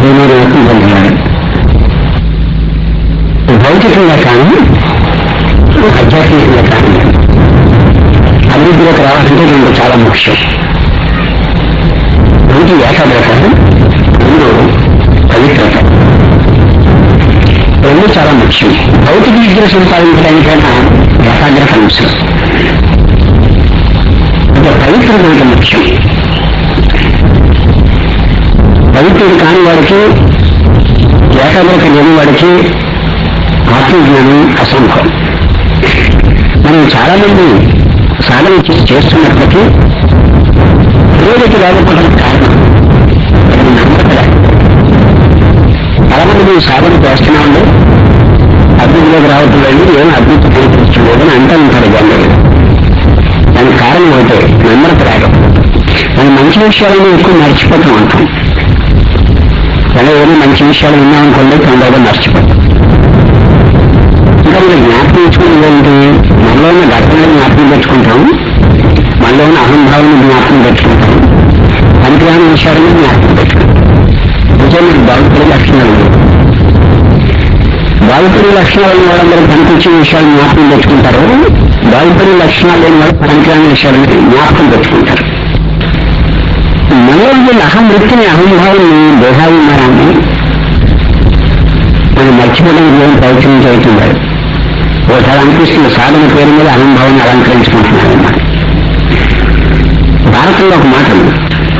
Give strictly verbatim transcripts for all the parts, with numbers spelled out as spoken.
మీరు పొందుతున్నారు. భౌతికంగా కానీ ఆధ్యాత్మికంగా కానీ అభివృద్ధిలోకి రావాలంటే రెండు చాలా ముఖ్యం. ఒకటి ఏకాగ్రత, రెండు పవిత్రత. రెండు చాలా ముఖ్యం. భౌతిక విద్యను సంపాదించడానికైనా ఏకాగ్రత అవసరం. అంటే పవిత్రత అంటే ముఖ్యం. పవిత్రుడు కాని వాడికి, ఏకాగ్రత లేని వాడికి ఆత్మజ్ఞానం అసంభవం. మనం చాలా మంది సాధన చేసి చేస్తున్నప్పటికీ పురోగతి లేకపోవడానికి కారణం నమ్మకం. చాలా మంది సాధన చేస్తున్నామండి, అభివృద్ధిలోకి రావటం లేదు, ఏం అభివృద్ధి కనిపించలేదు అని అంటూ ఉంటారు జనాలు. దానికి కారణం అయితే నమ్మకం రావడం. మనం మంచి విషయాలను ఎక్కువ మర్చిపోతూ ఉంటాం. ఎలా ఏదో మంచి విషయాలు విన్నామనుకోండి, తొందరగా మర్చిపోతాం. ఇంకా మనం జ్ఞాపకం తెచ్చుకునేది ఏంటి? మనలో ఉన్న ఘటనలు జ్ఞాపకం తెచ్చుకుంటాం, మనలో ఉన్న అహంభావాన్ని జ్ఞాపకం తెచ్చుకుంటాం, పనికిరాని విషయాలను జ్ఞాపకం తెచ్చుకుంటాం. నిజం మీకు బాగుపడే లక్షణాలు బాగుపడే లక్షణాలు లేని వాళ్ళందరూ పనికొచ్చే విషయాలు జ్ఞాపకం తెచ్చుకుంటారు. బాగుపడే లక్షణాలు లేని వాళ్ళు పనికిరాని విషయాలను జ్ఞాపకం తెచ్చుకుంటారు. మనలో ఉండే అహం వృత్తిని, అహంభావాన్ని, దేహాభిమానాన్ని మనం మర్చిపోవడానికి ఏం ప్రయత్నం చేస్తున్నారు. ఒకసారి అనిపిస్తుంది సాధన పేరు మీద అహంభావాన్ని అలంకరించుకుంటున్నారన్నమాట. భారతంలో ఒక మాట ఉంది,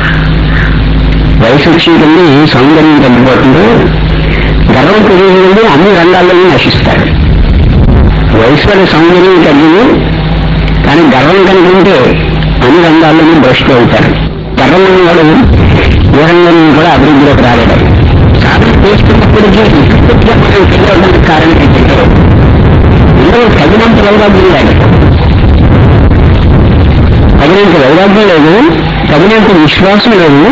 వయసు వచ్చేటండి సౌందర్యం తగ్గిపోతుంది, గర్వం పెరిగింది అన్ని రంగాల్లోనూ నశిస్తారు. వయసు వల్ల సౌందర్యం తగ్గింది, కానీ గర్వం కనుకుంటే అన్ని రంగాల్లోనూ భ్రష్టు అవుతారు. గర్వం వాడు ఏ రంగంలో కూడా అభివృద్ధిలోకి రాలేదు. సాధన చేసుకున్నప్పటికీ తెలియడానికి కారణం ఏంటంటే ఇందులో తగినంత వైరాగ్యం లేదు, తగినంత వైరాగ్యం లేదు, తగినంత విశ్వాసం లేదు.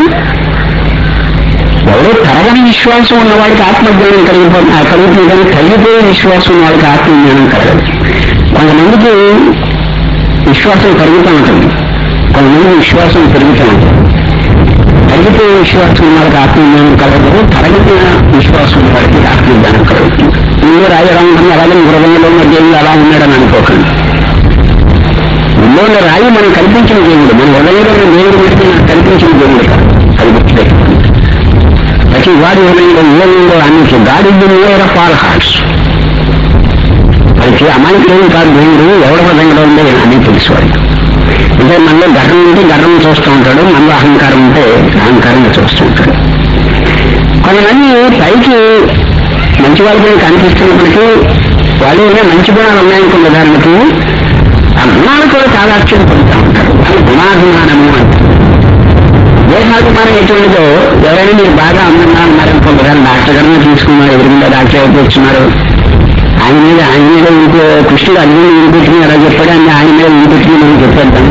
ఎవరో తరగని విశ్వాసం ఉన్నవాడికి ఆత్మజ్ఞానం కలిగిపోతుంది కలుగుతుంది, కానీ తగ్గిపోయే విశ్వాసం ఉన్నవాడికి ఆత్మజ్ఞానం కలగదు. కొంతమందికి విశ్వాసం కలుగుతూ ఉంటుంది, కొంతమంది విశ్వాసం పెరుగుతూ ఉంటుంది. తగ్గిపోయే విశ్వాసం ఉన్నవాడికి ఆత్మజ్ఞానం కలగదు, తరగతిన విశ్వాసం ఉన్నవాడికి ఆత్మజ్ఞానం కలుగుతుంది. ఇల్లు రాయడం ఉంటుంది, అలాగే హృదయంలో ఉన్న దేవుడు అలా ఉన్నాడని అనుకోకండి. ఇల్లు ఉన్న రాయి మనం కల్పించిన దేవుడు, మన హృదయంలో ఉన్న దేవుడు బట్టి నాకు కల్పించిన దేవుడు కాదు. అది గుర్తుపెట్టుకుంది. ప్రతి వాడి హృదయంలో ఏదో అన్నిటి గాడి వేర పాల్ హార్ట్స్. ప్రతి అమాయకులేమి కాదు దేవుడు, ఎవరి హృదయంలో ఉండే అని తెలుసు వాడికి. అంటే మనలో గర్వం ఉంటే గర్వం చూస్తూ ఉంటాడు, మనలో అహంకారం ఉంటే అహంకారంగా చూస్తూ ఉంటాడు. కొంతమంది పైకి మంచి వాళ్ళకి కనిపిస్తున్నప్పటికీ వాళ్ళు ఏమైనా మంచి గుణాలు ఉన్నాయనుకున్న ఉదాహరణకి ఆ గుణాలు కూడా తాదాత్యం పొందుతూ ఉంటారు. అది గుణాభిమానము అంటే దేహాభిమానం ఎటువంటిదో, ఎవరైనా మీరు బాగా అందంగా ఉన్నారనుకుంటారు, డాక్టర్ గారిని తీసుకున్నారు, ఎదురుగా డాక్టర్ ఎవరు తెచ్చున్నారు, ఆయన మీద ఆయన మీద ఇంకో కృష్ణుడు అన్ని వినిపెట్టుకుని ఎలా చెప్పాడు అని ఆయన మీద వినిపెట్టుకుని మనం చెప్పేద్దాం.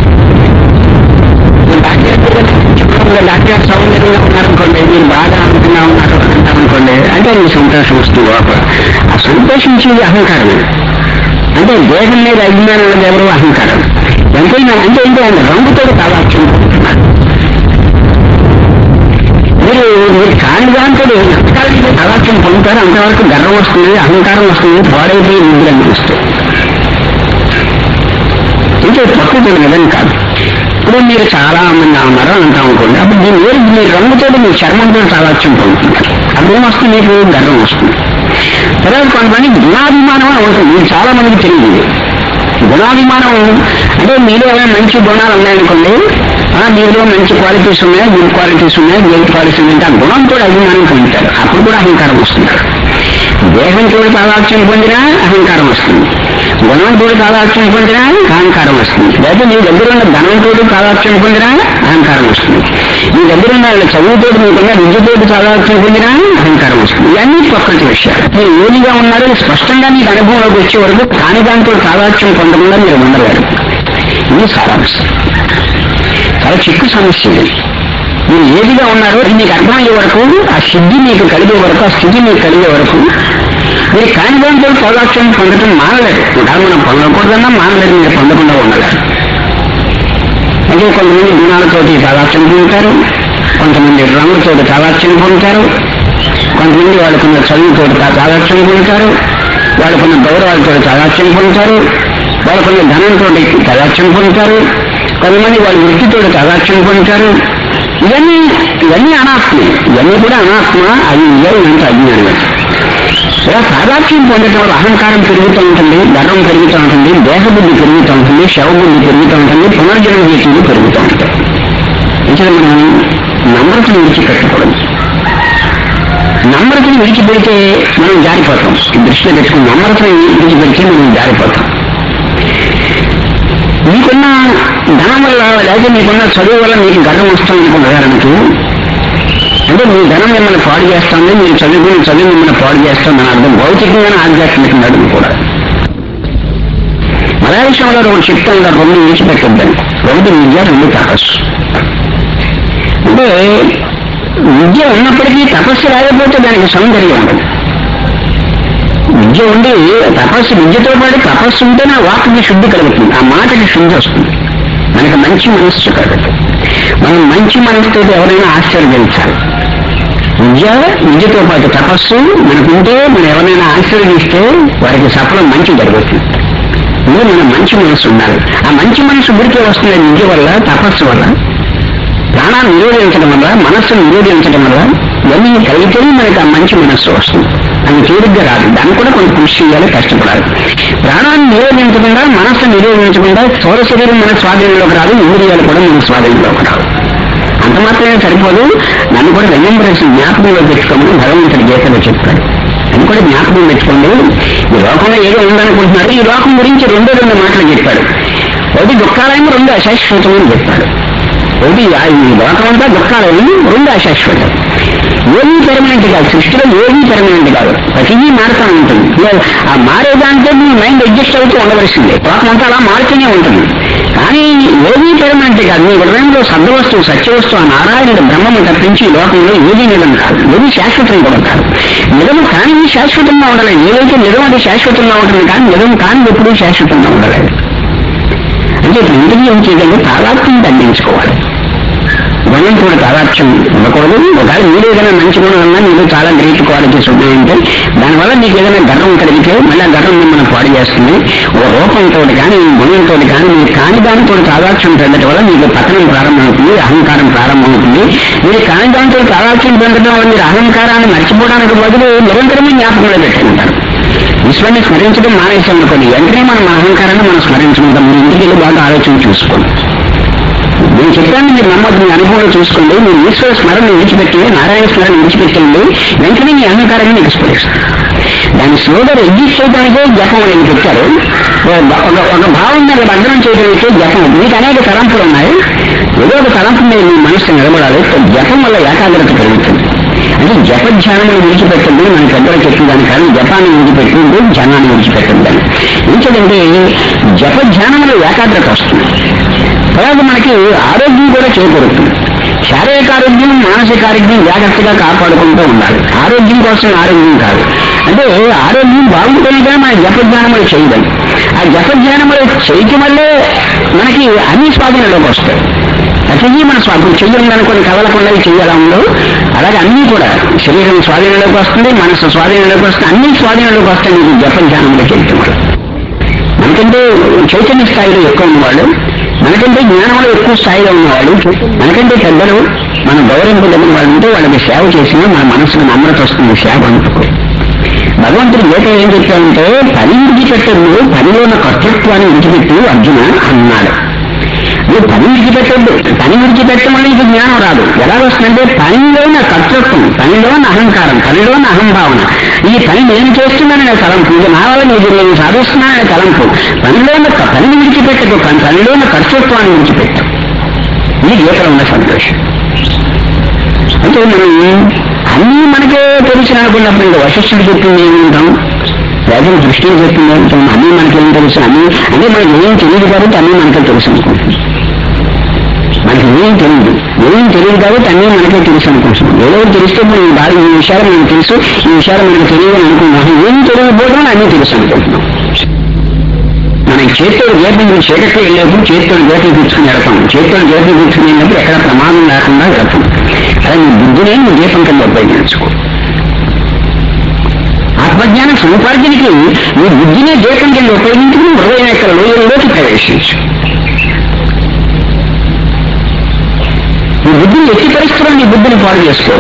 డాక్టర్ సౌందర్యంగా ఉన్నారనుకోండి, మీరు బాగా అందంగా ఉన్నారు అంటారనుకోండి, అంటే మీ సంతోషం వస్తుంది లోపల. ఆ సంతోషించేది అహంకారమే. అంటే దేహం మీద అభిమానం ఉన్నది ఎవరు? అహంకారం. ఎంతైనా అంటే ఏంటి ఆయన రంగుతో తాదాత్యం పొందుతున్నారు. మీరు మీరు కాని దాంతో ఎంతకాలంలో తాదాత్యం పొందుతారో అంతవరకు గర్వం వస్తుంది, అహంకారం వస్తుంది, పాడైపోయి నిధులు అనిపిస్తాయి. ఇంకా ప్రకృతి నిజం కాదు. ఇప్పుడు మీరు చాలా అందంగా ఉన్నారో అంటా అనుకోండి, అప్పుడు మీ మీరు మీ రంగుతో మీ చర్మంతో తాదాత్యం పొందుతున్నారు. అప్పుడు వస్తుంది, మీకు గర్వం వస్తుంది. తర్వాత కొంతమంది గుణాభిమానం అని ఉంటుంది, మీరు చాలా మందికి తెలియదు. గుణాభిమానం అంటే మీలో ఏమైనా మంచి గుణాలు ఉన్నాయనుకోండి, మీలో మంచి క్వాలిటీస్ ఉన్నాయి, గుడ్ క్వాలిటీస్ ఉన్నాయి, గ్రేట్ క్వాలిటీస్ ఉన్నాయి, ఆ గుణంతో అభిమానం పొందుతారు. అప్పుడు కూడా అహంకారం వస్తుంది. దేహంతో తాదాత్యం పొందినా అహంకారం వస్తుంది, గుణంతో తాదాత్యం పొందినా అహంకారం వస్తుంది. లేదా మీ దగ్గర ఉన్న ధనంతో తాదాత్యం పొందినా అహంకారం వస్తుంది. మీ దగ్గర ఉన్న చదువుతో మీకున్న విద్యతోటి తాదాత్యం పొందినా అహంకారం వస్తుంది. ఇవన్నీ ప్రకృతి విషయాలు. మీరు ఏదిగా ఉన్నారో స్పష్టంగా మీకు అనుభవంలోకి వచ్చే వరకు కాని దాంతో తాదాత్యం పొందకుండా మీరు ఉండలేరు. ఇది సారాంశం. చాలా చిక్కు సమస్య. మీరు ఏదిగా ఉన్నారో అది మీకు అర్థమయ్యే వరకు, ఆ సిద్ధి మీకు కలిగే వరకు, ఆ స్థితి మీకు కలిగే వరకు మీరు కాని దాంతో తాదాత్యం పొందడం మానలేదు. ఇంకా మనం పొందకూడదన్నా మానలేదు, మీరు పొందకుండా ఉండలేరు. అంటే కొంతమంది గుణాలతోటి తాదాత్యం పొందుతారు, కొంతమంది రంగులతోటి తాదాత్యం పొందుతారు, కొంతమంది వాళ్ళకున్న చదువుతో తాదాత్యం పొందుతారు, వాళ్ళకున్న గౌరవాలతో తాదాత్యం పొందుతారు, వాళ్ళకున్న ధనంతో తాదాత్యం పొందుతారు, కొంతమంది వాళ్ళ వృత్తితో తాదాత్యం పొందుతారు. ఇవన్నీ ఇవన్నీ అనాత్మే, ఇవన్నీ కూడా అనాత్మ. అది నిజం అంటే అజ్ఞానం. ఇలా తాదాత్యం పొందటం వల్ల అహంకారం పెరుగుతూ ఉంటుంది, గర్వం పెరుగుతూ ఉంటుంది, దేహబుద్ధి పెరుగుతూ ఉంటుంది, శవబుద్ధి పెరుగుతూ ఉంటుంది, పునర్జన్మ హేతువులు పెరుగుతూ ఉంటాయి. ఇంకా మనం నమ్రతను విడిచిపెట్టకూడదు. నమ్రతను విడిచిపెడితే మనం జారిపోతాం. దృష్టిలో పెట్టుకుని నమ్రతను విడిచిపెడితే మనం జారిపోతాం. మీకున్న ధనం వల్ల లేదా మీకున్న చదువు వల్ల మీకు గర్వం వస్తుంది. ఉదాహరణకు అంటే మీ ధనం మిమ్మల్ని పాడు చేస్తుంది, మీరు చదువుకుని చదువు మిమ్మల్ని పాడు చేస్తుందని అర్థం. భౌతికంగానే ఆధ్యాత్మికంగా అర్థం కూడా. మలయాళ విషయంలో ఒకటి చెప్తా ఉంటారు, రెండు విడిచిపెట్టద్దని. ఒకటి విద్య, రెండు తపస్సు. అంటే విద్య ఉన్నప్పటికీ తపస్సు లేకపోతే దానికి సౌందర్యం ఉండదు. విద్య ఉండి తపస్సు, విద్యతో పాటు తపస్సు ఉంటే నా వాక్కి శుద్ధి కలుగుతుంది, ఆ మాటకి శుద్ధి వస్తుంది, మనకి మంచి మనస్సు కలుగుతుంది. మనం మంచి మనసుతో ఎవరైనా ఆశీర్వదించాలి. విద్య విద్యతో పాటు తపస్సు మనకుంటే మనం ఎవరైనా ఆశీర్వదిస్తే వారికి సఫలం మంచి జరుగుతుంది. ఇది మన మంచి మనసు ఉండాలి. ఆ మంచి మనసు ఉడికే వస్తుంది విద్య వల్ల, తపస్సు వల్ల. ప్రాణాన్ని నిరోధించడం వల్ల, మనస్సును నిరోధించడం వల్ల ఇవన్నీ కలిగితేనే మనకి ఆ మంచి మనస్సు వస్తుంది. అది తేలిగ్గా రాదు, దాన్ని కూడా కొంచెం కృషి చేయాలి, కష్టపడాలి. ప్రాణాన్ని నిరోధించకుండా, మనస్సును నిరోధించకుండా స్థూల శరీరం మన స్వాధీనంలోకి రాదు, ఇంద్రియాలు కూడా మన స్వాధీనంలోకి రాదు. అంత మాత్రమే సరిపోదు. నన్ను కూడా రెమెంబరేషన్ జ్ఞాపకంలో పెట్టుకోమని భగవంతుడి గీతలో చెప్తాడు. అని కూడా జ్ఞాపకం పెట్టుకోండి. ఈ లోకంలో ఏదో ఉందనుకుంటున్నారు. ఈ లోకం గురించి రెండో రెండు మాటలు చెప్పాడు. ఒకటి దుఃఖాలయం, రెండు అశాశ్వతం అని చెప్పాడు. ఒకటి ఈ లోకం అంతా దుఃఖాలయం, రెండు అశాశ్వతం. ఏమీ పెర్మనెంట్ కాదు, సృష్టిలో ఏమీ పెర్మనెంట్ కాదు, ప్రతిదీ మారుతూ ఉంటుంది. ఆ మారేదాంతో మీ మైండ్ అడ్జస్ట్ అవుతూ ఉండవలసిందే. లోకం అంతా అలా మారుతూనే ఉంటుంది. కానీ ఏమీ పెర్మనెంట్ కాదు. మీ హృదయంలో సద్వస్తువు, సత్యవస్తువు, ఆ నారాయణుడు బ్రహ్మము తప్పించి ఈ లోకంలో ఏదీ నిజం కాదు, ఏది శాశ్వతం కూడా కాదు. నిజము కానీ శాశ్వతంగా ఉండలేదు. ఏదైతే నిజం అది శాశ్వతంగా ఉంటుంది, కానీ నిజం కానీ ఎప్పుడూ శాశ్వతంగా ఉండలేదు. అంటే ఇప్పుడు ఇంటికి ఏం చేయాలి? తాదాత్మ్యం తగ్గించుకోవాలి. గుణం కూడా తాదాత్మ్యం ఉండకూడదు. ఒకవేళ మీరు ఏదైనా మంచి గుణం ఉన్నా, మీరు చాలా గ్రేట్ క్వాలిటీస్ ఉన్నాయంటే దానివల్ల మీకు ఏదైనా గర్వం కలిగితే మళ్ళీ ఆ గర్వం మిమ్మల్ని పాడు చేస్తుంది. ఒక రూపంతో కానీ గుణంతో కానీ మీరు కాని దానితో తాదాత్మ్యం పెరగడం వల్ల మీకు పతనం ప్రారంభమవుతుంది, అహంకారం ప్రారంభమవుతుంది. మీరు కాని దానితో తాదాత్మ్యం పెరగడం వల్ల మీరు అహంకారాన్ని మర్చిపోవడానికి బదులు నిరంతరమే జ్ఞాపకంలో పెట్టుకుంటారు. ఈశ్వరుని స్మరించడం మానేసామనుకోండి, వెంటనే మనం అహంకారాన్ని మనం స్మరించుకుంటాం. మీరు ఇంటికి వెళ్ళి బాగా ఆలోచన చూసుకోండి. నేను చెప్పాను, మీరు నమ్మకం మీ అనుభవంలో చూసుకోండి. మీరు ఈశ్వర స్మరణ విడిచిపెట్టి నారాయణ స్మరణ విడిచిపెట్టండి, వెంటనే మీ అహంకారాన్ని మీకు స్ఫురిస్తారు. దాన్ని స్లోగా ఎగ్జిస్ట్ చేయడానికే జపం అనేది పెట్టారు. ఒక భావం మీద భద్రం చేయడానికే జపం. మీకు అనేక తలంపులు ఉన్నాయి, ఏదో ఒక తలంపు మీద మీ మనస్సు నిలబడాలి. జపం వల్ల ఏకాగ్రత పెరుగుతుంది. అంటే జప ధ్యానాన్ని విడిచిపెట్టండి, మన పెద్దలు చెప్పిన దాని కానీ జపాన్ని విడిచిపెట్టింది, ధ్యానాన్ని విడిచిపెట్టండి. ఎందుకంటే జప ధ్యానంలో ఏకాగ్రత వస్తుంది. తర్వాత మనకి ఆరోగ్యం కూడా చేకూరుతుంది. శారీరక ఆరోగ్యం, మానసిక ఆరోగ్యం జాగ్రత్తగా కాపాడుకుంటూ ఉండాలి. ఆరోగ్యం కోసం ఆరోగ్యం కాదు. అంటే ఆరోగ్యం బాగుంటేనే కానీ మన జపధ్యానములు చేయడం. ఆ జపధ్యానములు చేయటం వల్లే మనకి అన్ని స్వాధీనంలోకి వస్తాయి. ప్రతిదీ మన స్వాధీనం చెయ్యం అనుకుని కదలకుండా చెయ్యాలా ఉందో అలాగే అన్నీ కూడా శరీరం స్వాధీనంలోకి వస్తుంది, మనసు స్వాధీనంలోకి వస్తుంది, అన్ని స్వాధీనంలోకి వస్తాయి మీకు జపధ్యానంలో చేయటం వల్ల. మనకంటే చైతన్య స్థాయిలో ఎక్కువ ఉన్నవాళ్ళు, మనకంటే జ్ఞానంలో ఎక్కువ స్థాయిలో ఉన్నవాళ్ళు, మనకంటే పెద్దలు, మన గౌరవింపదగిన వాళ్ళు ఉంటే వాళ్ళకి సేవ చేసినా మన మనసుకు నమ్రత వస్తుంది. సేవ అనుకో భగవంతుడు గీత ఏం చెప్పాడంటే పని విడిచిపెట్టద్దు, పనిలో ఉన్న కర్తృత్వాన్ని విడిచిపెట్టు అర్జున అన్నాడు. నువ్వు పని విడిచిపెట్టద్దు, పని విడిచిపెట్టడం వల్ల నీకు జ్ఞానం రాదు. ఎలా వస్తుందంటే పనిలోన కర్తృత్వం, పనిలోన అహంకారం, పనిలోన అహంభావన. ఈ పని నేను చేస్తున్నాననే తలంపు, ఇది నా వల్ల నీకు నేను సాధిస్తున్నాననే తలంపు. పనిలోన పని విడిచిపెట్టదు, పనిలోన కర్తృత్వాన్ని విడిచిపెట్టు. ఈ గీతలో ఉన్న సంతోషం. అంటే మనం అన్నీ మనకే తెలిసిన అనుకున్నప్పుడు ఇంకా వశిష్ఠుడు చెప్పింది ఏమి ఉంటాం, వేదం దృష్టిలో చెప్పింది ఏమిటాం, అన్నీ మనకేం తెలుసు, అన్నీ అంటే మనకి ఏం తెలియదు కాబట్టి అన్నీ మనకే తెలుసు అనుకుంటున్నాం. మనకి ఏం తెలియదు, ఏం తెలియదు కాబట్టి అన్నీ మనకే తెలుసు అనుకుంటున్నాం. ఏదో తెలిస్తే మనం బాగా ఈ విషయాలు మనకు తెలుసు, ఈ విషయాలు మనకు తెలియదు అని అనుకుంటున్నాం. ఏం తెలియకపోవడం అన్నీ తెలుసు అనుకుంటున్నాం. మనం చేతితో గేట్లు చీకట్లో వెళ్ళేప్పుడు చేతితో గేట్లు కూర్చుని వెళ్తాం. చేతితో గేట్లు కూర్చుని వెళ్ళినప్పుడు ఎక్కడ ప్రమాదం లేకుండా వెళ్తాం. అలా నీ బుద్ధిని నీ దీపం కింద ఉపయోగించుకో. తత్వజ్ఞానం సముపార్జనకి ఈ బుద్ధినే దీపం కింద ఉపయోగించుకుని హృదయం యొక్క లోయల్లోకి ప్రవేశించు. ఈ బుద్ధిని ఎట్టి పరిస్థితుల్లో నీ బుద్ధిని పాడు చేసుకో.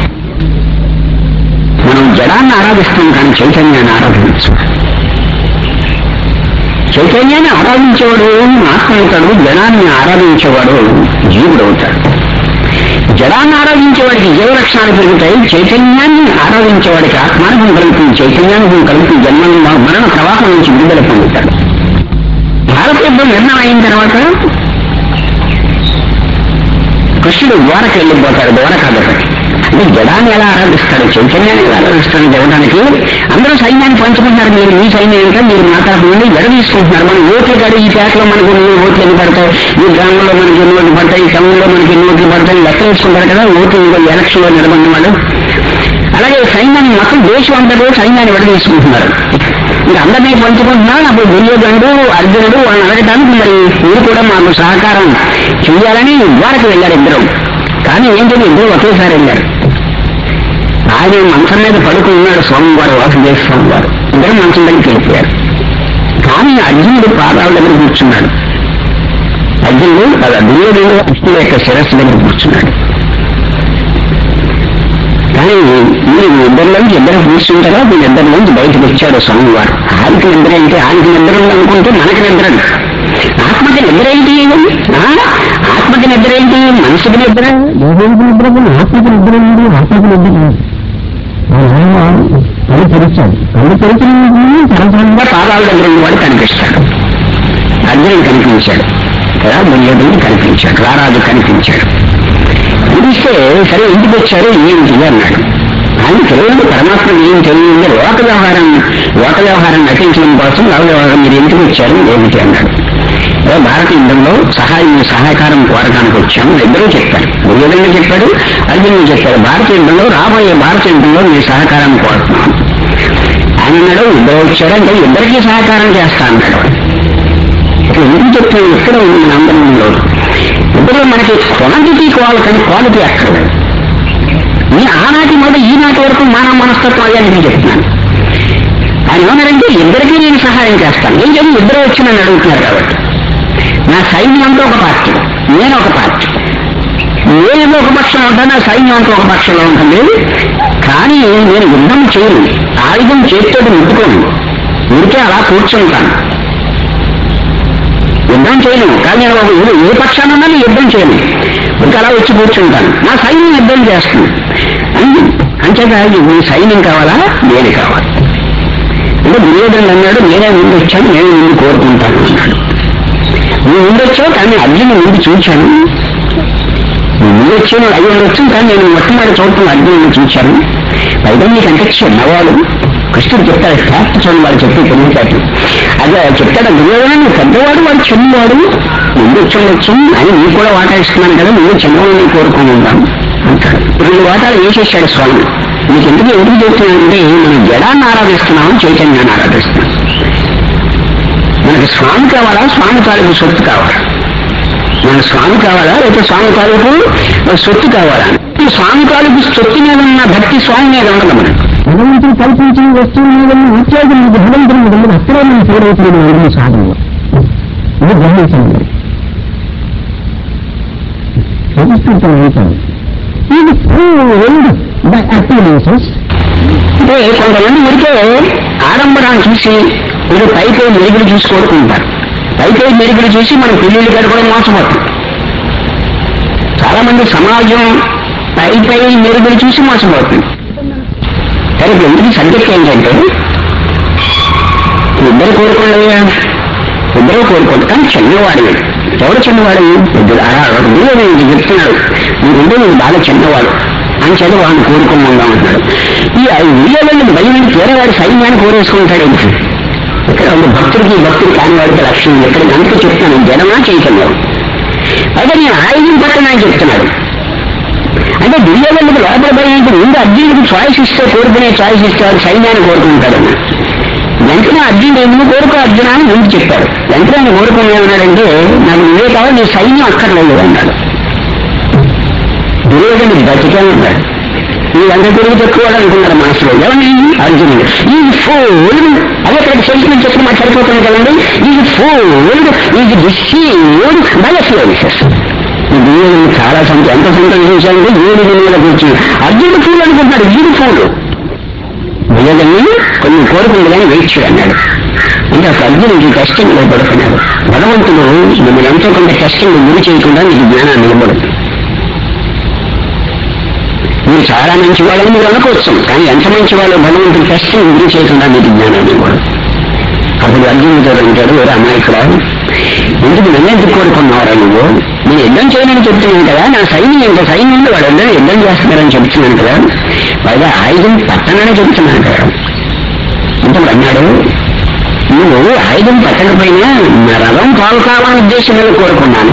మనం జడాన్ని ఆరాధిస్తాం కానీ చైతన్యాన్ని ఆరాధించు. చైతన్యాన్ని ఆరాధించేవాడు ఆత్మ అవుతాడు, జడాన్ని ఆరాధించేవాడు జీవుడు అవుతాడు. జడాన్ని ఆరాధించేవాడికి జీవలక్షణాలు పెరుగుతాయి, చైతన్యాన్ని ఆరాధించేవాడికి ఆత్మానుభవం కలుగుతుంది, చైతన్యానుభవం కలుగుతుంది, జన్మ మరణ ప్రవాహం నుంచి విడుదల పొందుతాడు. భారత యుద్ధం నిర్ణయం అయిన తర్వాత కృష్ణుడు ద్వారకి వెళ్ళిపోతాడు. ద్వారకాదొకటి అంటే జడాన్ని ఎలా ఆరాధిస్తాడు, చైతన్యాన్ని ఎలా ఆరాధిస్తాడు చెప్పడానికి అందరూ సైన్యాన్ని పంచుకుంటున్నారు. మీరు మీ సైన్యం ఇంకా మీరు మా తరఫు నుండి జడ తీసుకుంటున్నారు. మనం ఓట్లు కాదు, ఈ పేటలో మనకు ఎన్ని ఓట్లు ఎన్ని పడతాయి, ఈ గ్రామంలో మనకి ఎన్ని ఓట్లు పడతాయి, ఈ టౌన్లో మనకి ఎన్ని ఓట్లు పడతాయి లెక్క వేసుకుంటారు కదా ఓట్లు ఎలక్షన్ లో నిలబడిన వాళ్ళు. అలాగే సైన్యాన్ని మొత్తం దేశం అందరూ సైన్యాన్ని విడ తీసుకుంటున్నారు. ఇంకా అందరినీ పంచుకుంటున్నారు. అప్పుడు దుర్యోధనుడు అర్జునుడు వాళ్ళని అడగటానికి మరి మీరు కూడా మాకు సహకారం చెయ్యాలని ద్వారకు వెళ్ళారు ఇద్దరు. కానీ ఏంటంటే ఇద్దరు ఒకేసారి వెళ్ళారు. ఆయన మంచం మీద పడుకుని ఉన్నాడు స్వామివారు, వాసుదేవ స్వామి వారు. ఇద్దరు మంచం దగ్గరికి వెళ్ళిపోయారు. కానీ అర్జునుడు పాదాల దగ్గర కూర్చున్నాడు. అర్జునుడు దుర్యోధనుడు కృష్ణుడు యొక్క శిరస్సు దగ్గర కూర్చున్నాడు. కానీ మీరు ఇద్దరిలోంచి ఇద్దరు కూర్చుంటారా వీళ్ళిద్దరిలోంచి బయటకు వచ్చాడు స్వామివారు. ఆయనకి నిద్ర ఏంటి, ఆయనకి నిద్ర అనుకుంటే మనకి నిద్ర, ఆత్మకి నిద్ర ఏంటి, ఆత్మకి నిద్ర ఏంటి, మనసుకి నిద్ర, దేహానికి నిద్ర, ఆత్మకి నిద్ర ఏంటి, ఆత్మకి నిద్ర కళ్ళు తెరిచాడు. కళ్ళు తెరిచిన సరసంగా పాదాల దగ్గర వాడు కనిపిస్తాడు. అర్జునుడు కనిపించాడు కదా, దుర్యోధనుడు కనిపించాడు, రారాజు కనిపించాడు. పిలిస్తే సరే ఇంటికి వచ్చారు ఏంటి అన్నాడు. ఆయన తెలియదు పరమాత్మ ఏం తెలియదు, లోక వ్యవహారం లోక వ్యవహారం నటించడం కోసం లోక వ్యవహారం మీరు ఇంటికి వచ్చారు ఏమిటి అన్నాడు. భారత యుద్ధంలో సహాయం సహకారం కోరడానికి వచ్చాము ఇద్దరూ చెప్పారు. దుర్యోధనుడు చెప్పాడు, అర్జునుడు చెప్పాడు. భారత యుద్ధంలో రాబోయే భారత యుద్ధంలో మీ సహకారం కోరుతున్నాం. ఆయన అన్నాడు ఇద్దరు వచ్చారంటే ఇద్దరికీ సహకారం చేస్తా అన్నాడు. ఎందుకు చెప్తాను, ఎక్కడ ఉంది నందనంలో ఇద్దరు మనకి క్వాంటిటీ కావాలి కానీ క్వాలిటీ అక్కర్లేదు. ఈ ఆనాటి మొదలు ఈనాటి వరకు మానవ మనస్తత్వం అయ్యాన్ని నేను చెప్తున్నాను. ఆయన ఏమన్నారంటే ఇద్దరికీ నేను సహాయం చేస్తాను. ఏం చెప్పి ఇద్దరు వచ్చి నన్ను అడుగుతున్నారు కాబట్టి నా సైన్యం అంతా ఒక పార్టీ, నేను ఒక పార్టీ. నేను ఒక పక్షంలో ఉంటాను, నా సైన్యం అంతా ఒక పక్షంలో ఉంటుంది. కానీ నేను యుద్ధం చేయను, ఆయుధం చేతితో ముట్టుకోను, ఊరికే అలా కూర్చుంటాను. యుద్ధం చేయను కానీ నేను ఏ పక్షాన ఉన్నా యుద్ధం చేయను, ఇంకా అలా వచ్చి కూర్చుంటాను. నా సైన్యం యుద్ధం చేస్తుంది. అంతేగా నీ సైన్యం కావాలా నేను కావాలి అంటే దుర్యోధనుడు అన్నాడు నేనే ముందు వచ్చాను, నేను ముందు కోరుకుంటాను అన్నాడు. నువ్వు ముందు వచ్చావు కానీ అర్జునుడు ముందు చూశాను. నువ్వు ముందు వచ్చాను అయ్యి ఉండొచ్చు కానీ నేను మొట్టమొదటి చూడటం అర్జునుడిని చూశాను. పైగా నీకంటే చిన్నవాడు. కృష్ణుడు చెప్తాడు ఫ్యాక్ట్ చూడండి వాళ్ళు చెప్పి తెలియదు. అదే చెప్తాడు దుర్యోధనుడు పెద్దవాడు వాడు చిన్నవాడు, ముందు వచ్చి ఉండొచ్చు అని నీకు కూడా వాటా ఇస్తున్నాను కదా, నువ్వు చిన్నవాడిని కోరుకుని ఉంటాను అంటాడు. రెండు వాటాలు వేసేసాడు స్వామి. నీకు ఎందుకు ఎందుకు చెప్తున్నానంటే మనం జడాన్ని ఆరాధిస్తున్నాము, చైతన్యాన్ని ఆరాధిస్తున్నాం. మనకి స్వామి కావాలా, స్వామి తాలూకు సొత్తు కావాలా? మన స్వామి కావాలా లేకపోతే స్వామి తాలూకు సొత్తు కావాలా? స్వామి తాలూకు సొత్తు మీద ఉన్న భక్తి స్వామి మీద ఉండదు. మనకు భగవంతుడు కల్పించిన వస్తువుల మీద ఉద్యోగం మీద భగవంతుని మీద ఉండదు. అక్కడే మనం ఫీల్ సాధనలో ఇది గ్రహించండి. ఇది బై అపీరెన్సెస్ అంటే కొంతమంది ఉడికే ఆడంబరాన్ని చూసి ఇది పైపై మెరుగులు చూసి కోరుకుంటారు. పైపై మెరుగులు చూసి మనం పెళ్లిళ్ళు కట్టుకోవడం మోసపోతాం. చాలా మంది సమాజం పైపై మెరుగులు చూసి మోసపోతుంది. సరే ఎందుకు సబ్జెక్ట్ ఏంటంటే ఇద్దరు కోరుకోలేదా, ఇద్దరు కోరుకోండి కానీ చిన్నవాడు. ఎవరు చిన్నవాడు? నేను చెప్తున్నాడు ఈ రెండో నేను బాగా చిన్నవాడు అని చదివి వాడిని కోరుకోమందాం అంటున్నాడు. ఈ వీళ్ళని భయం పేరవాడి సైన్యాన్ని కోరేసుకుంటాడు. ఇక్కడ భక్తుడికి భక్తుడు కాని వాడికి లక్ష్యం ఎక్కడ అందుకే చెప్తున్నాను జనమా చైతన్యం. అయితే నేను ఆయుధం పక్కన ఆయన చెప్తున్నాడు. అంటే దుర్యోధనుడికి లోపల భయం ముందు అర్జునుడికి చాయిస్ ఇస్తే కోరుకునే చాయిస్ ఇస్తాడు, సైన్యాన్ని కోరుకుంటాడని. వెంటనే అర్జునుడు ఎందుకు కోరుకో అర్జున అని ముందు చెప్పాడు. వెంటనే ఆయన కోరుకుని ఏమన్నాడంటే నాకు నువ్వే కావాలి, నీ సైన్యం అక్కర్లేదు అన్నాడు. దుర్యోధనుడు బతికే ఉన్నాడు. వీళ్ళంతా తిరిగి తక్కువ అనుకున్నారు మనసులో. ఎవరిని? అర్జునుడు. ఈ ఫోల్డ్ అదే ఇక్కడ సెంటిమెంట్ చెప్పి మాకు సరిపోతుంది కదండి. ఈ fold is deceived by appearances. దేవుడిని చాలా సంత ఎంత సంతోషించాలంటే ఏడు మీద కూర్చుని అర్జునుడు ఫూల్ అనుకుంటున్నాడు. వీడు ఫూలు భయదని కొన్ని కోరుకుంది కానీ వెయిట్ చేయన్నాడు. అంటే అసలు అర్జునుడికి టెస్టింగ్ పడుతున్నాడు. భగవంతుడు మిమ్మల్ని ఎంతో కొంత టెస్టింగ్ గురి చేయకుండా మీకు జ్ఞానాన్ని ఇవ్వడు. మీరు చాలా మంచి వాళ్ళని మీరు అనుకోవచ్చు, కానీ ఎంత మంచి వాళ్ళు భగవంతుడు టెస్టింగ్ గురి చేయకుండా మీకు జ్ఞానాన్ని ఇవ్వడు. అప్పుడు అర్జునుడితో అంటాడు, ఎవరు అమాయకుడ, ఎందుకు నన్నెందుకు కోరుకున్నారా నువ్వు? నేను యుద్ధం చేయనని చెప్తున్నాను కదా, నా సైన్యం ఎంత సైన్యం ఉంది, వాళ్ళందరూ యుద్ధం చేస్తున్నారని చెప్తున్నాను కదా, పైగా ఆయుధం పట్టనని చెప్తున్నాను కదా. అంటే అన్నాడు, నువ్వు ఆయుధం పట్టకపోయినా నా రథం పాలు కావాలని ఉద్దేశం మీద కోరుకున్నాను.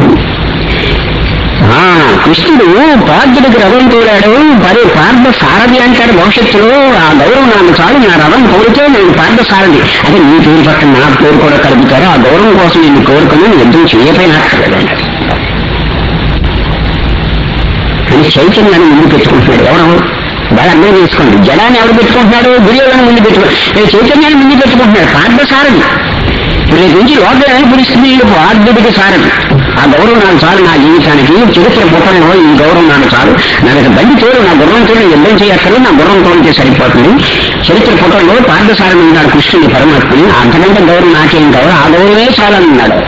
కృష్ణుడు పార్థుడికి రథం తోడాడు, మరి పార్థ సారథి అంటాడు భవిష్యత్తులో. ఆ గౌరవం నాకు చాలు, నా రథం కోరితే నేను పార్థ సారథి. అదే నీ పేరు పక్కన నా పేరు కూడా కలుపుతారు. ఆ గౌరవం కోసం నేను కోరుకుని యుద్ధం చేయకపోయినా కలగండి అని చైతన్యాన్ని ముందు పెట్టుకుంటున్నాడు. ఎవరు బాగా అర్థం చేసుకోండి. జలాన్ని ఎవరు పెట్టుకుంటున్నాడు? దుర్యోధన ముందు పెట్టుకుంటాడు. చైతన్యాన్ని ముందు పెట్టుకుంటున్నాడు. పార్థ సారథి రేపు నుంచి లోకం పిలుస్తుంది పార్థుడికి సారథి. ఆ గౌరవం నాకు చాలు నా జీవితానికి. చరిత్ర పుట్టడంలో ఈ గౌరవం నాకు చాలు. నాకు బండి తోడు, నా గుర్రం తోడు యుద్ధం చేయక్కర్లేదు, నా గుర్రం తోడితే సరిపోతుంది. చరిత్ర పుట్టడంలో పార్థసారథి ఉన్నాడు కృష్ణుడి పరమాత్మని. అంతకంటే గౌరవం నాకేం కావాలి, ఆ గౌరవమే చాలని ఉన్నాడు.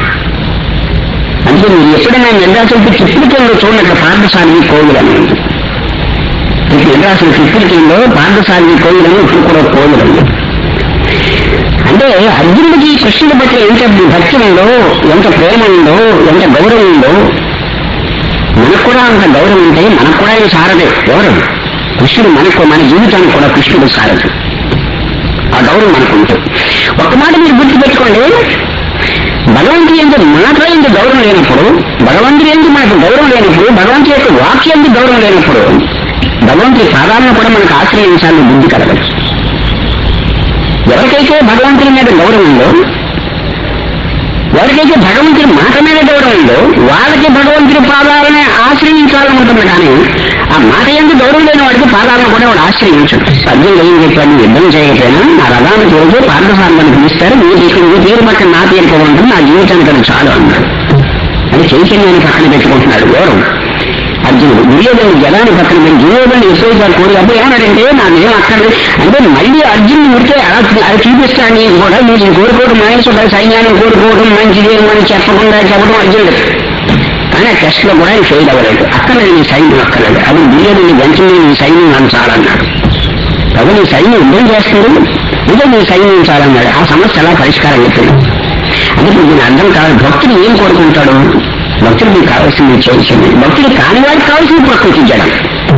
అంటే మీరు ఎప్పుడైనా మెడ్రాసులకి చిత్రికల్లో చూడనట్టు పార్థసారథి కోవిల్ అని ఉంది. మెడ్రాసుల చిత్రికల్లో పార్థసారథి కోవిల్ అని ఇప్పుడు కూడా కోవిల్ ఉంది. అంటే అర్జునుడికి కృష్ణుడి పట్ల ఎంత భక్తి ఉందో, ఎంత ప్రేమ ఉందో, ఎంత గౌరవం ఉందో, మనకు కూడా అంత గౌరవం ఉంటే మనకు కూడా ఆయన సారథి. ఎవరు? కృష్ణుడు. మనకు మన జీవితానికి కూడా కృష్ణుడు సారథి. ఆ గౌరవం మనకు ఉంటుంది. ఒక మాట మీరు గుర్తుపెట్టుకోండి, భగవంతుడి ఎందుకు మాట ఎందుకు గౌరవం లేనప్పుడు, భగవంతుడి ఎందుకు మనకు గౌరవం లేనప్పుడు, భగవంతుడి యొక్క వాక్యం ఎందుకు గౌరవం లేనప్పుడు, భగవంతుడి సాధారణ కూడా మనకు ఆశ్రయించాలని బుద్ధి కలగచ్చు. ఎవరికైతే భగవంతుడి మీద గౌరవం ఉందో, ఎవరికైతే భగవంతుడి మాట మీద గౌరవం ఉందో, వాళ్ళకి భగవంతుడి పాదాలని ఆశ్రయించాలనుకుంటుంది. కానీ ఆ మాట ఎందుకు గౌరవం లేని వాడికి పాదాలను కూడా వాడు ఆశ్రయించడు. అర్జునుడు ఏం చెప్పాడు? యుద్ధం చేయకపోయినా నా రథాన్ని చూసి పార్థసారథిని పిలుస్తారు, మీ మీ పేరు పక్కన నా పేరు కూడా ఉంటుంది, నా జీవితానికి అది చాలు అన్నాడు. అది చైతన్యాన్ని పక్కన పెట్టుకుంటున్నాడు. గౌరవం అర్జునుడు. దుర్యోధనుడు జలాన్ని పక్కన పెట్టి దుర్యోధనుడు యశోదారు కోరి అప్పుడు ఏమన్నాడంటే నాకేం అక్కర్లేదు అంటే మళ్ళీ అర్జునుడు ఉడితే అలా అది చూపిస్తాను కూడా, మీరు కోరుకోవడం మానేసుకుంటా, సైన్యాన్ని కోరుకోవడం మంచిది అని చెప్పకుండా చెప్పడం అర్జునుడు. కానీ ఆ టెస్ట్ లో కూడా ఆయన ఫెయిల్ అవ్వలేదు. అక్కర్లేదు నీ సైన్యం అక్కర్లేదు, అది దుర్యోధనుడు వెంటనే నీ సైన్యం అని చాలన్నాడు. కాబట్టి నీ సైన్యం యుద్ధం చేస్తుంది, ఇదే నీ సైన్యం చాలన్నాడు. ఆ సమస్య ఎలా పరిష్కారం అవుతుంది అంటే ఇప్పుడు దీని అర్థం కాదు. భక్తుడు ఏం కోరుకుంటాడు? భక్తుడికి కావాల్సింది చేసింది, భక్తుడు కాని వాడికి కావాల్సింది ప్రకృతి జడం.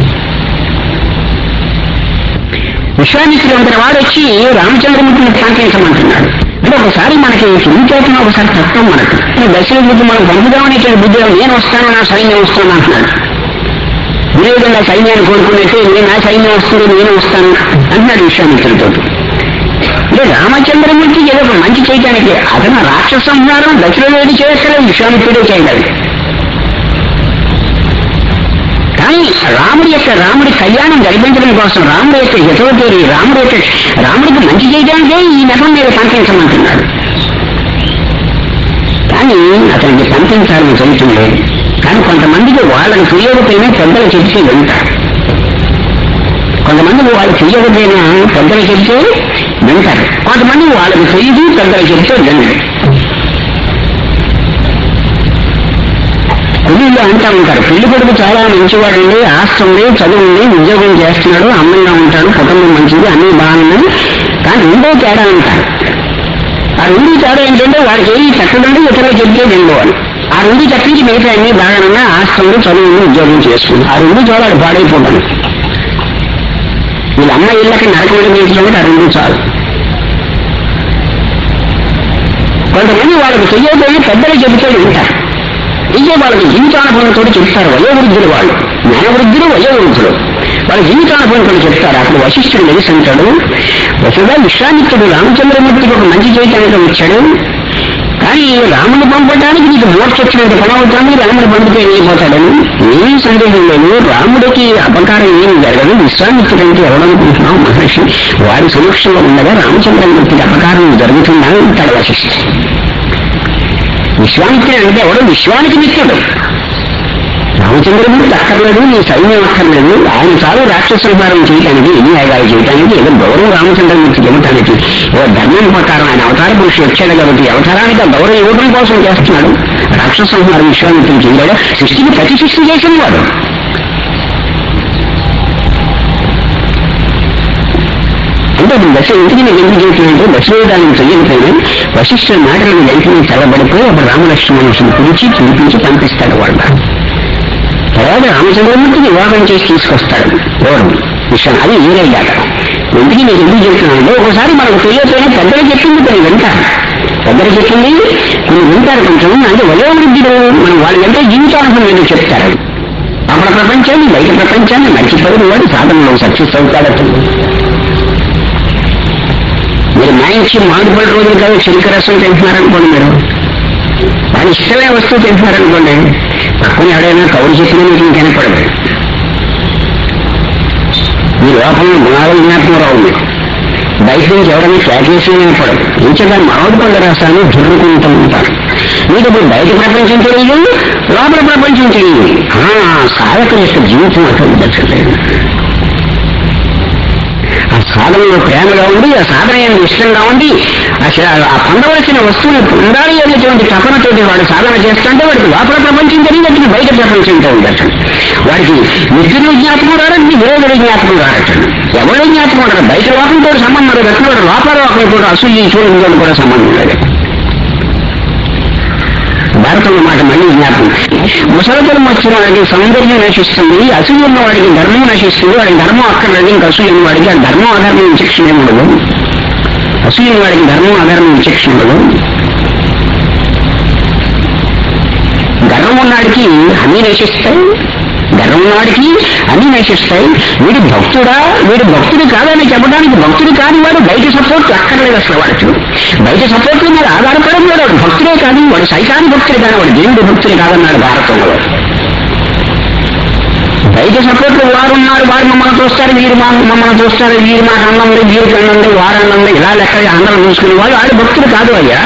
విశ్వామిత్రుడు అంతటి వాడు వచ్చి రామచంద్రమూర్తిని ప్రాంతించమంటున్నాడు. అంటే ఒకసారి మనకి తెలివితేటన ఒకసారి తత్వం మనకు దశరథ బుద్ధి మనం పంపుదామనేటువంటి బుద్ధిలో నేను వస్తాను, నా సైన్యం వస్తాను అంటున్నాడు. విధంగా సైన్యాన్ని కోరుకున్నట్టే నేను నా సైన్యం వస్తుంది, నేను వస్తాను అంటున్నాడు విశ్వామిత్రుడితో. అంటే రామచంద్రమూర్తికి ఏదో ఒక మంచి చేయటానికి అతను రాక్షస సంహారం దశరథుడు చేయక్కర్లేదు, విశ్వామిత్రుడే చేయగలడు. కానీ రాముడి యొక్క రాముడి కళ్యాణం జరిపించడం కోసం, రాముడి యొక్క హితవతేరి, రాముడి యొక్క రాముడికి మంచి చేయడానికే ఈ నెపం మీద పంపించమంటున్నాడు. కానీ అతనికి పంపించాలని చదువుతుంది లేదు. కానీ కొంతమందికి వాళ్ళని తెలియకపోయినా పెద్దలు చెప్తే వింటారు. కొంతమందికి వాళ్ళు తెలియకపోయినా పెద్దలు చెప్తే వింటారు. కొంతమంది వాళ్ళకి తెలియదు, పెద్దలు చెప్తే వినరు. పెళ్లిలో అంటా ఉంటారు, పెళ్లి కొడుకు చాలా మంచివాడు, ఆస్తి ఉంది, చదువు ఉంది, ఉద్యోగం చేస్తున్నాడు, అందంగా ఉంటాడు, కుటుంబం మంచిది, అన్ని బాగున్నాయి. కానీ రెండో తేడా అంటారు. ఆ రెండు తేడా ఏంటంటే వాడికి ఏది చక్కదండి, ఇతరులు చెప్తే వినవాలి. ఆ రెండు తప్పించి మిగతా అన్ని బాగానన్నా ఆస్తి ఉంది, చదువు ఉంది, ఉద్యోగం చేసుకుంది. ఆ రెండు చూడాలి పాడైపోతాను. వీళ్ళ అమ్మ ఇళ్ళకి నరకమైన తీసుకోండి, ఆ రెండు చాలు. కొంతమంది వాళ్ళకి చెయ్యబోయి పెద్దలు చెబితే వింటారు. ఇదే వాళ్ళకి జీవితానుభవంతో చెప్తారు. వయోవృద్ధులు వాళ్ళు, జ్ఞానవృద్ధులు, వయోవృద్ధులు వాళ్ళ జీవితానుభవంతో చెప్తారు. అక్కడ వశిష్ఠుడు తెలిసి అంటాడు, వసుగా విశ్వామిత్రుడు రామచంద్రమూర్తికి ఒక మంచి చేయటానికి వచ్చాడు. కానీ రాముని పంపడానికి నీకు మోక్ష వచ్చినంత పని అవుతుంది, రాముడు పంపితే వెళ్ళిపోతాడని ఏమీ సందేహం లేదు. రాముడికి అపకారం ఏమి జరగదు. విశ్వామిత్రుడంటే ఎవరనుకుంటున్నాం మహర్షి, వారి సమక్షంలో ఉండగా రామచంద్రమూర్తికి అపకారం జరుగుతుందని అంటాడు వశిష్ఠుడు. విశ్వామిత్రుడు అంటే ఎవడో విశ్వానికి మిత్రుడు. రామచంద్రమూర్తి అక్కర్లేదు, నీ సైన్యం అక్కర్లేదు, ఆయన చాలు రాక్షస సంహారం చేయటానికి, ఎన్ని యాగాలు చేయటానికి, ఏదో గౌరవం రామచంద్రమూర్తికి ఇవ్వటానికి, ఏదో ధర్మం ప్రకారం ఆయన అవతార పురుషుడు వచ్చాడు కాబట్టి అవతారానికి ఆ గౌరవం ఇవ్వడం కోసం చేస్తున్నాడు. రాక్షస సంహారం విశ్వామిత్రుడు చేయలేడు, సృష్టికి ప్రతి సృష్టి చేసిన వాడు. అంటే ఇప్పుడు దశ ఇంటికి నేను ఎందుకు చేసినంటే దశవేదాలను చెయ్యకపోయినా వశిష్ఠుడి మాటలను వెంటనే చల్లబడిపోయి అప్పుడు రామలక్ష్మణుని పిలిచి చూపించి పంపిస్తాడు వాళ్ళ. తర్వాత రామచంద్రమూర్తికి వివాహం చేసి తీసుకొస్తాడు ఎవరు విషయం, అది వేరే జాత. ఇంటికి నేను ఎందుకు చెప్తున్నానంటే ఒకసారి మనకు తెలియకపోయినా పెద్దలు చెప్పింది కొన్ని వింటారు, పెద్దలు చెప్పింది కొన్ని వింటారు కొంచెం. అంటే వయోవృద్ధులు మనం వాళ్ళ అంటే జీవితానుభవం ఏదో చెప్తారు. అప్పుడు ప్రపంచాన్ని బయట ప్రపంచాన్ని మర్చిపోయిన వాడు సాధనలో సక్సెస్ అవుతాడట. మీరు మంచి మామిడిపడి రోజులు కాదు చిరుక రసం తింటున్నారనుకోండి, మీరు వాళ్ళు ఇష్టమైన వస్తువు తింటున్నారనుకోండి, పక్కన ఎవడైనా కౌరు చెప్పినా మీకు ఇంకెనపడదు. మీ లోపల గుణాలు జ్ఞాపకం రావు, మీకు బయట నుంచి ఎవరైనా ఫ్లాటేసి వినపడదు. ఇంచగా మామిడి పళ్ళ రసాన్ని జుర్రుకుంటూ ఉంటారు. మీకు ఇప్పుడు బయట ప్రపంచం తెలియదు, లోపల ప్రపంచం తెలియదు. సాధకుల యొక్క జీవితం అక్కడ దక్కలేదు. ఆ సాధనలో ప్రేమగా ఉండి, ఆ సాధన ఇష్టంగా ఉండి, ఆ పొందవలసిన వస్తువుని పొందాలి అనేటువంటి తపనతోటి వాడు సాధన చేస్తుంటే వాడికి లోపల ప్రపంచం తెలియదు, బయట ప్రపంచంతో ఉండటం. వాడికి మిత్రులు జ్ఞాపకం రాడటండి, విరోధులు జ్ఞాపకం రాడటండి, ఎవరో జ్ఞాపకం ఉండదు. బయట లోకంతో సంబంధం లేదు, వాడు లోపల లోకంతో అసూయ చూడడం కూడా సంబంధం లేదు. భారతంలో మాట మళ్ళీ జ్ఞాపకం. ముసలతరం వచ్చిన వాడికి సౌందర్యం నశిస్తుంది, అసూయ ఉన్న వాడికి ధర్మం నశిస్తుంది. వాడికి ధర్మం అక్కర్లేదు, ఇంకా అసూయ ఉన్న వాడికి ఆ ధర్మం అధర్మం విచక్షణ ఉండదు. అసూయ వాడికి ధర్మం అధర్మం విచక్షణ ఉండదు. గర్వం ఉన్నవాడికి అన్నీ నశిస్తాయి, గర్వం ఉన్నవాడికి అన్నీ నశిస్తాయి. వీడి భక్తుడా, వీడు భక్తుడు కాదని చెప్పడానికి భక్తుడు కాని వాడు బయట సపోర్ట్ అక్కర్లేదు. అసలు వాడికి బయట సపోర్ట్ మీద ఆధారపడడం వాడు వాడు భక్తుడే కాదు, వాడు సైతాని భక్తుడే కానీ వాడు దేవుడి భక్తుడే కాదన్నాడు భారతంలో. బయట సపోర్ట్లు వారు ఉన్నారు, వారు మమ్మల్ని చూస్తారు, వీరు మా మమ్మల్ని చూస్తారు, వీరు మాకు అన్నంది, వీరికి అన్నంది, వారు అన్నంది, ఇలా లెక్క అందరం చూసుకునే వాళ్ళు వాడు భక్తుడు కాదు అయ్యా.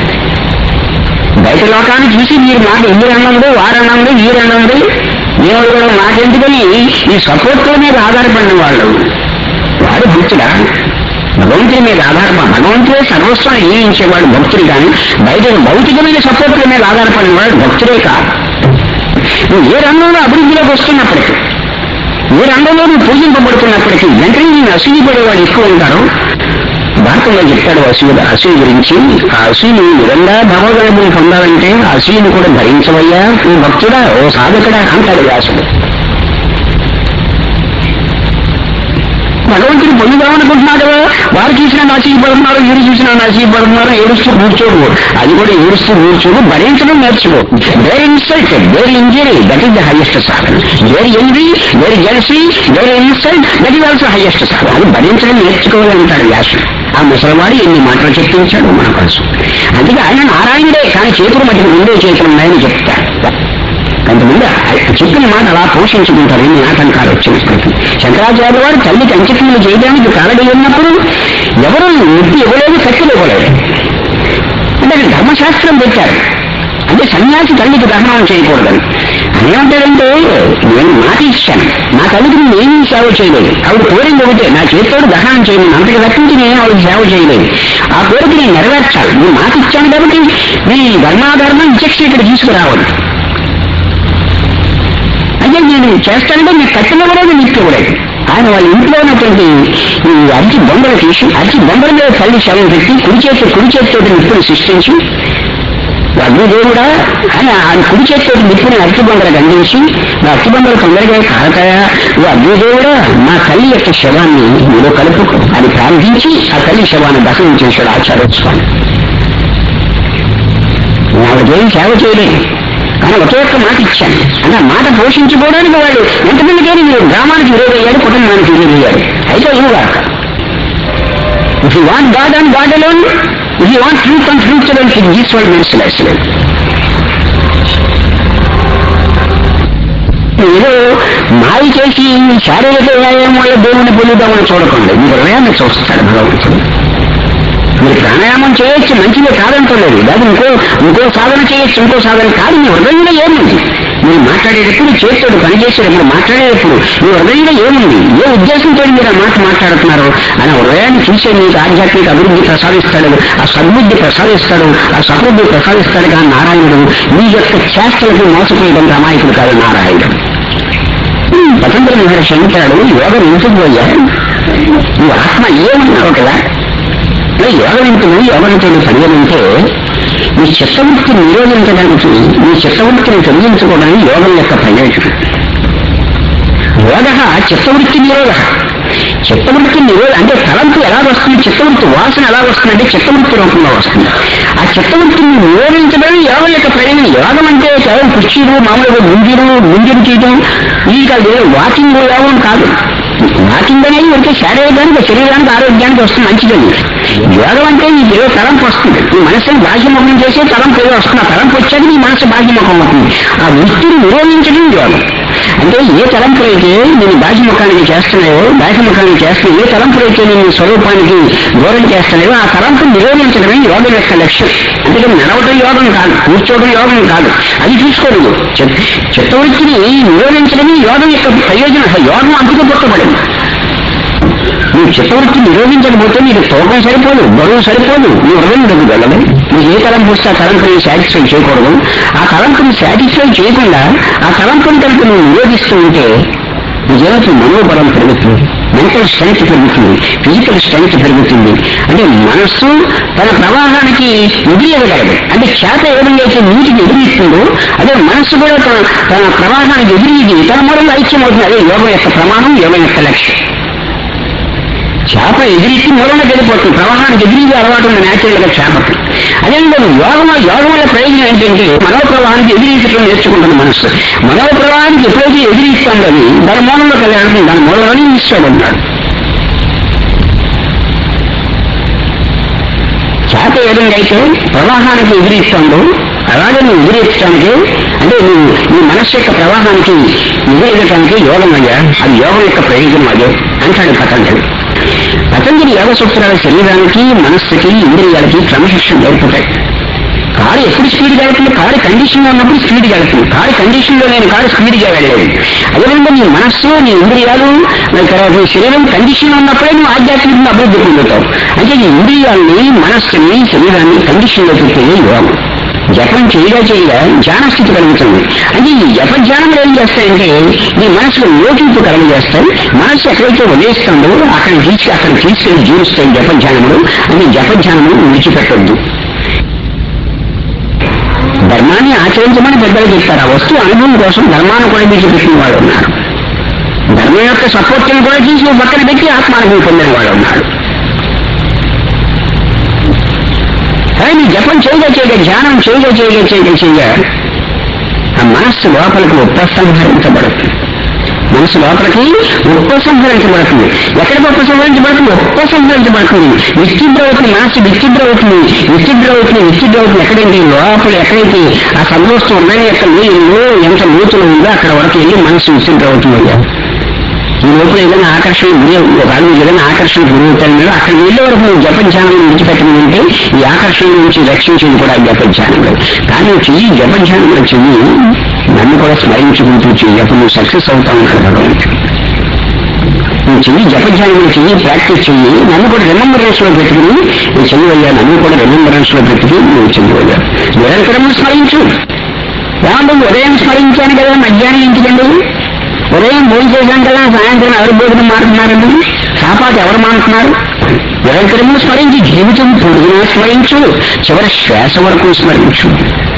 బయట లోకాన్ని చూసి వీరు మాట వీరు అన్నంది, వారు అన్నంది, వీరు అన్నంది, దేవుడు కూడా మాకెందుకని ఈ సపోర్ట్ల మీద ఆధారపడిన వాళ్ళు వాడు భక్తుడా? భగవంతుడి మీద ఆధారపడ భగవంతుడే సర్వస్వం జీవించేవాడు భక్తుడు కానీ బయట భౌతికమైన సపోర్ట్ల మీద ఆధారపడిన వాడు భక్తుడే కాదు. నువ్వు ఏ రంగంలో అభివృద్ధిలోకి వస్తున్నప్పటికీ, ఏ రంగంలో నువ్వు పూజింపబడుతున్నప్పటికీ వెంటనే నేను అసూయపడేవాడు ఎక్కువ ఉంటారు. భారతంలో చెప్తాడు అసూయ అసూయ గురించి. ఆ అసూయని నిరంగా భగవద్గీతను పొందాలంటే ఆ అసూయను కూడా భరించవయ్యా ఓ భక్తుడా, ఓ సాధకుడా అంటాడు వ్యాసుడు. భగవంతుడు పొందుదామనుకుంటున్నాడు కదా, వారు చూసినా నశీపడుతున్నారు, వీరు చూసినా నశీపడుతున్నారు, ఏడుస్తూ కూర్చోడు. అది కూడా ఏడుస్తూ కూర్చోడు, భరించడం నేర్చుకో. Bear insult, bear injury, that is the highest sadhana. Bear envy, bear jealousy, bear insult, that is also highest sadhana. అది భరించడం నేర్చుకోవాలంటాడు వ్యాసుడు. ఆ ముసలివాడు ఎన్ని మాటలు చెప్పించాడు మన కోసం. అందుకే ఆయన నారాయణుడే, కానీ చేతులు మటుకు రెండే చేతులు ఉన్నాయని చెప్తాడు. కొంతమంది చెప్పిన మాట అలా పోషించుకుంటారు ఎన్ని ఆటంకాలు వచ్చినప్పటికీ. శంకరాచార్య వారు తల్లికి అంత్యక్రియలు చేయడానికి కాలడి ఉన్నప్పుడు ఎవరు నిప్పి ఇవ్వలేదు, కట్టెలు ఇవ్వలేదు. అంటే ధర్మశాస్త్రం పెట్టారు, అంటే సన్యాసి తల్లికి దహనం చేయకూడదని. ఏమంటాడంటే నేను మాట ఇచ్చాను, నా తల్లికి నేనేం సేవ చేయలేదు, ఆవిడ కోరింది ఒకటే నా చేతితో దహనం చేయలేదు, అంతకు తప్పించి నేను ఆవిడ సేవ చేయలేదు. ఆ కోరిక నేను నెరవేర్చాలి, నేను మాట ఇచ్చాను కాబట్టి నీ ధర్మాధర్మం విచక్షణ ఇక్కడ తీసుకురావాలి. అయితే నేను చేస్తానంటే నీకు కట్టనివ్వలేదు, నిప్పనివ్వలేదు. ఆయన వాళ్ళ ఇంట్లో ఉన్నటువంటి ఈ అరచి బొమ్మలు తీసి అరచి బొమ్మల మీద తల్లి శవం పెట్టి కుడి చేతి కుడి చేతితో నిప్పుని సృష్టించి అగ్నిదేవుడా అని ఆయన కుడి చేతితో నిప్పుని అరచి బొమ్మలకు అందించి నా అరచి బొమ్మలు తొందరగా కారతాయా, ఓ అగ్నిదేవుడా మా తల్లి యొక్క శవాన్ని మీరు కలుపుకు అని ప్రార్థించి ఆ తల్లి శవాన్ని దహనం చేశాడు ఆచార్యస్వామి. నాకేం సేవ చేయలేదు కానీ ఒకే ఒక్క మాట ఇచ్చాను. అంటే ఆ మాట పోషించుకోవడానికి వాళ్ళు ఎంతమందికైనా మీరు గ్రామానికి విరోధయ్యాడు, కుటుంబానికి విరోధయ్యాడు. అయితే ఇవ్వగాక if you want God and God alone If you want truth and truth, then this world means less. ఏదో మాయ చేసి శారీరక వ్యాయామం వల్ల దేవుని పొందుదామని చూడకండి, మీ హృదయాన్ని చూస్తాడు భగవంతుడు. మీరు ప్రాణాయామం చేయొచ్చు, మంచిగా కాదంటలేదు, లేదా ఇంకో ఇంకో సాధన చేయొచ్చు, ఇంకో సాధన కాదు. మీ హృదయంలో ఏముంది? మీరు మాట్లాడేటప్పుడు, చేస్తాడు పనిచేసేటప్పుడు, మాట్లాడేటప్పుడు మీ హృదయంలో ఏముంది? ఏ ఉద్దేశంతో మీరు ఆ మాట మాట్లాడుతున్నారు అని హృదయాన్ని చూసే మీకు ఆధ్యాత్మిక అభివృద్ధి ప్రసాదిస్తాడు, ఆ సద్బుద్ధి ప్రసాదిస్తాడు, ఆ సద్బుద్ధి ప్రసాదిస్తాడు. కానీ నారాయణుడు మీ యొక్క చేష్టలకు మోసపోయడం అమాయకుడు కాదు నారాయణుడు. పతంజలి మహర్షి అంటాడు, యోగం ఎందుకు పోయా, నువ్వు ఆత్మ ఏమన్నావు కదా, యోగవింతులు యోగవింతులు పనిగలంటే నీ చిత్తవృత్తిని నిరోధించడానికి, నీ చిత్తవృత్తిని తొలగించుకోవడానికి యోగం యొక్క ప్రయోజనం. యోగ చిత్తవృత్తి నిరోధ. చిత్తవృత్తి నిరోధ అంటే తలంపు ఎలా వస్తుంది, చిత్తవృత్తి వాసన ఎలా వస్తుందంటే చిత్తవృత్తి రూపంలో వస్తుంది. ఆ చిత్తవృత్తిని నిరోధించడం యోగం యొక్క ప్రయోజనం. యోగం అంటే కేవలం కుర్చీలు, మామూలుగా ముంజీలు ముంజీలు చేయడం, ఈ కాదు వాకింగ్ యోగం కాదు. వాకింగ్ అనేది ఉంటే శారీరకానికి, శరీరానికి, ఆరోగ్యానికి వస్తుంది, మంచిదని. యోగం అంటే నీకు ఏదో తలంపు వస్తుంది, నీ మనసుని బాహ్యముఖం చేసే తలంపు ఏదో వస్తుంది. ఆ తలంపు వచ్చాక నీ మనసు బాహ్యముఖం అవుతుంది. ఆ వృత్తిని నిరోధించడం యోగం. అంటే ఏ తలంపులైతే నేను బాహ్యముఖానికి చేస్తున్నాయో, బాహ్యముఖానికి చేస్తున్నా ఏ తలంపులైతే నేను స్వరూపానికి దూరం చేస్తున్నాయో ఆ తలంపుని నిరోధించడమే యోగం యొక్క లక్ష్యం. అందుకని నడవటం యోగం కాదు, కూర్చోవడం యోగం కాదు, అది చూసుకోలేదు. చిత్తవృత్తిని నిరోధించడమే యోగం యొక్క ప్రయోజనం. యోగం అందుకు పుట్టబడింది. నువ్వు చిత్తవృత్తిని నిరోధించకపోతే నీకు తోకం సరిపోదు, బరువు సరిపోదు, నీ హృదయం దగ్గర వెళ్ళదు. నీకు ఏ తలంపు వస్తే ఆ తలంపుని సాటిస్ఫై చేయకూడదు. ఆ తలంపుని సాటిస్ఫై చేయకుండా ఆ తలంపుని కనుక నువ్వు నిరోధిస్తూ ఉంటే నిజానికి మనోబలం పెరుగుతుంది, మెంటల్ స్ట్రెంగ్త్ పెరుగుతుంది, ఫిజికల్ స్ట్రెంగ్త్ పెరుగుతుంది. అంటే మనస్సు తన ప్రవాహానికి ఎదురియగలదు. అంటే చేత ఏ విధంగా అయితే నీటికి ఎదురిస్తుందో అదే మనస్సు కూడా తన తన ప్రవాహానికి ఎదురీది తన మూలంలో ఐక్యం అవుతుంది. అదే యోగం యొక్క ప్రమాణం, యోగం యొక్క లక్ష్యం. చేప ఎదిరించి మూలంలో వెళ్ళిపోతుంది, ప్రవాహానికి ఎదిరిగి అలవాటు ఉంది న్యాచురల్ గా చేపకి. అదేవిధంగా యోగం యోగం వల్ల ప్రయోజనం ఏంటంటే మనో ప్రవాహానికి ఎదిరించడం నేర్చుకుంటుంది మనస్సు. మనో ప్రవాహానికి ఎప్పుడైతే ఎదిరిస్తుంది అది దాని మూలంలోకి వెళ్ళాలంటే దాని మూలంలోనే ఈశ్వరుడు ఉన్నాడు. చేప ఏ విధంగా అయితే ప్రవాహానికి ఎదిరిస్తుందో అలాగే నువ్వు ఎదిరించడానికి, అంటే నువ్వు నీ మనస్సు యొక్క ప్రవాహానికి ఎదిరించడానికి యోగం అయ్యా, అది యోగం యొక్క ప్రయోజనం అదే అంటాడు పతంజలి. పతంజలి యోగ సూత్రాల శరీరానికి, మనస్సుకి, ఇంద్రియాలకి క్రమశిక్షణ నేర్పుతాయి. కారు ఎప్పుడు స్పీడ్గా వెళ్తుంది? కారు కండిషన్ లో ఉన్నప్పుడు స్పీడ్గా వెళ్తుంది. కారు కండిషన్ లో నేను కారు స్పీడ్గా వెళ్ళలేదు. అదేవిధంగా నీ మనస్సు, నీ ఇంద్రియాలు, తర్వాత నీ శరీరం కండిషన్ లో ఉన్నప్పుడే నువ్వు ఆధ్యాత్మికంగా అభివృద్ధి పొందుతావు. అంటే నీ ఇంద్రియాలని, మనస్సుని, శరీరాన్ని కండిషన్ లో పెట్టేది యోగం. జపం చేయగా చేయగా ధ్యానస్థితి కలుగుతుంది. అంటే ఈ జప ధ్యానములు ఏం చేస్తాయంటే నీ మనసులో లోకింపు కలుగజేస్తాయి. మనస్సు ఎక్కడైతే వదిలేస్తుందో అక్కడ తీసి అక్కడ తీసుకెళ్ళి జీవిస్తాయి జప ధ్యానములు. అంటే జప ధ్యానములు విడిచిపెట్టొద్దు. ధర్మాన్ని ఆచరించమని పెద్దలు చెప్తారు. ఆ వస్తువు అనుభవం కోసం ధర్మాన్ని కూడా విడిచిపెట్టిన వాడు ఉన్నారు. ధర్మం యొక్క సపోర్ట్ని కూడా తీసి పక్కన పెట్టి ఆత్మానుభవం పొందిన వాడు ఉన్నాడు. కానీ జపం చేయగా చేయగా, ధ్యానం చేయగా చేయగా చేయగా చేయగా ఆ మనస్సు లోపలికి ఉపసంహరించబడుతుంది. మనసు లోపలికి ఉపసంహరించబడుతుంది. ఎక్కడికి ఉపసంహరించబడుతుంది? ఉపసంహరించబడుతుంది. విచిద్ర అవుతుంది, మనస్సు విచిద్ర అవుతుంది, విచిద్ర అవుతుంది, విచిద్ర అవుతుంది. ఎక్కడైతే లోపల ఎక్కడైతే ఆ సంతోషం ఉన్నాయి యొక్క నీళ్ళు ఎంత లోతులు ఉందో అక్కడ వరకు వెళ్ళి మనస్సు విచిద్ర అవుతుంది. ఈ లోపల ఏదైనా ఆకర్షణ ఒకవేళ ఏదైనా ఆకర్షణ గురవుతాను మీరు అక్కడ వెళ్ళే వరకు నువ్వు జపధ్యానం విడిచిపెట్టమంటే ఈ ఆకర్షణ నుంచి రక్షించేది కూడా జపధ్యానంలో. కానీ నువ్వు చెయ్యి, జపధ్యానంలో చెయ్యి, నన్ను కూడా స్మరించుకుంటూ చెయ్యి, అప్పుడు నువ్వు సక్సెస్ అవుతావు అన్నాడు భగవంతుడు. నువ్వు చెయ్యి, జపధ్యానంలో చెయ్యి, ప్రాక్టీస్ చెయ్యి, నన్ను కూడా రిమెంబరెన్స్ లో పెట్టుకుని నువ్వు చెయ్యవయ్యా, నన్ను కూడా రిమెంబరెన్స్ లో పెట్టుకుని నువ్వు చెయ్యవయ్యా. నిరంతరం స్మరించు. ఏమంటే ఉదయం స్మరించాను కదా, మధ్యాహ్నం ఇంటికండి, ఉదయం భోజనం చేశాం కదా, సాయంత్రం ఎవరు భోజనం మారుతున్నారండి, సాపాటు ఎవరు మారుతున్నారు? నిరంతరము స్మరించి, జీవితం పొడుగునా స్మరించు, చివరి శ్వాస వరకు స్మరించు.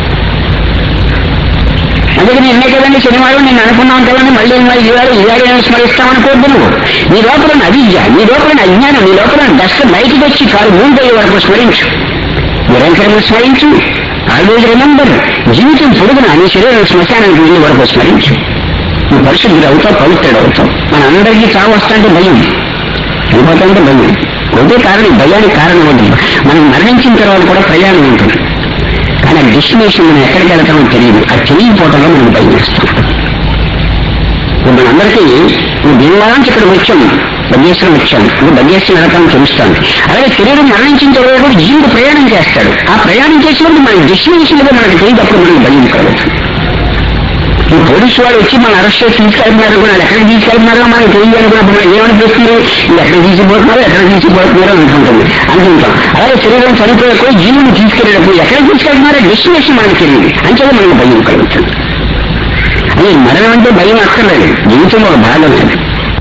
అందుకని నిన్నే కదండి శనివారం నేను అనుకున్నాం కదండి, మళ్ళీ ఈవారు ఈవారు స్మరిస్తామనుకోద్దు. నువ్వు నీ లోపల అవిద్య, నీ లోపల అజ్ఞానం, నీ లోపల డస్ట్ బయటకు వచ్చి కాదు మూడు వరకు స్మరించు. నిరంతరము స్మరించు. Always remember. జీవితం పొడుగున నీ శరీరం శ్మశానానికి వెళ్ళే వరకు స్మరించు. నువ్వు పరిశుద్ధుడు అవుతావు, పవిత్రుడు అవుతావు. మన అందరికీ చావు వస్తాంటే భయం, చనిపోతాంటే భయం. ఒకటే కారణం, భయానికి కారణం ఉంటుంది. మనం మరణించిన తర్వాత కూడా ప్రయాణం ఉంటుంది, కానీ ఆ డెస్టినేషన్ మనం ఎక్కడికి వెళ్తామో తెలియదు. ఆ తెలియకపోవడంలో మనకు భయం వేస్తాం. ఇప్పుడు మనందరికీ నువ్వు దీనివారానికి ఇక్కడ వచ్చాము, బగ్గేశ్వరం వచ్చాను, నువ్వు బగ్గేశ్వరం వెళ్తామని తెలుస్తాను. అలాగే శరీరం మరణించిన తర్వాత కూడా జీవుడు ప్రయాణం చేస్తాడు. ఆ ప్రయాణం చేసినప్పుడు మన డెస్టినేషన్ కూడా మనకు తెలియదు, అప్పుడు మనకు భయం కలగదు. ఈ పోలీసు వాడు వచ్చి మనం అరెస్ట్ చేసి తీసుకెళ్తున్నారు కూడా, ఎక్కడికి తీసుకెళ్తున్నారో మనకు తెలియదు కూడా ఏమనిపిస్తుంది, ఇది ఎక్కడ తీసుకుపోతున్నారో ఎక్కడ తీసుకుపోతున్నారో అనుకుంటుంది అనుకుంటాం. అలాగే శరీరం చనిపోయేప్పుడు జీవుని తీసుకెళ్ళేటప్పుడు ఎక్కడ తీసుకెళ్తున్నారో డెస్టినేషన్ మనకు తెలియదు, అంచేది మనకు భయం కలుగుతుంది. అది మరణం అంటే భయం అక్కర్లేదు, జీవితంలో ఒక భాగం లేదు.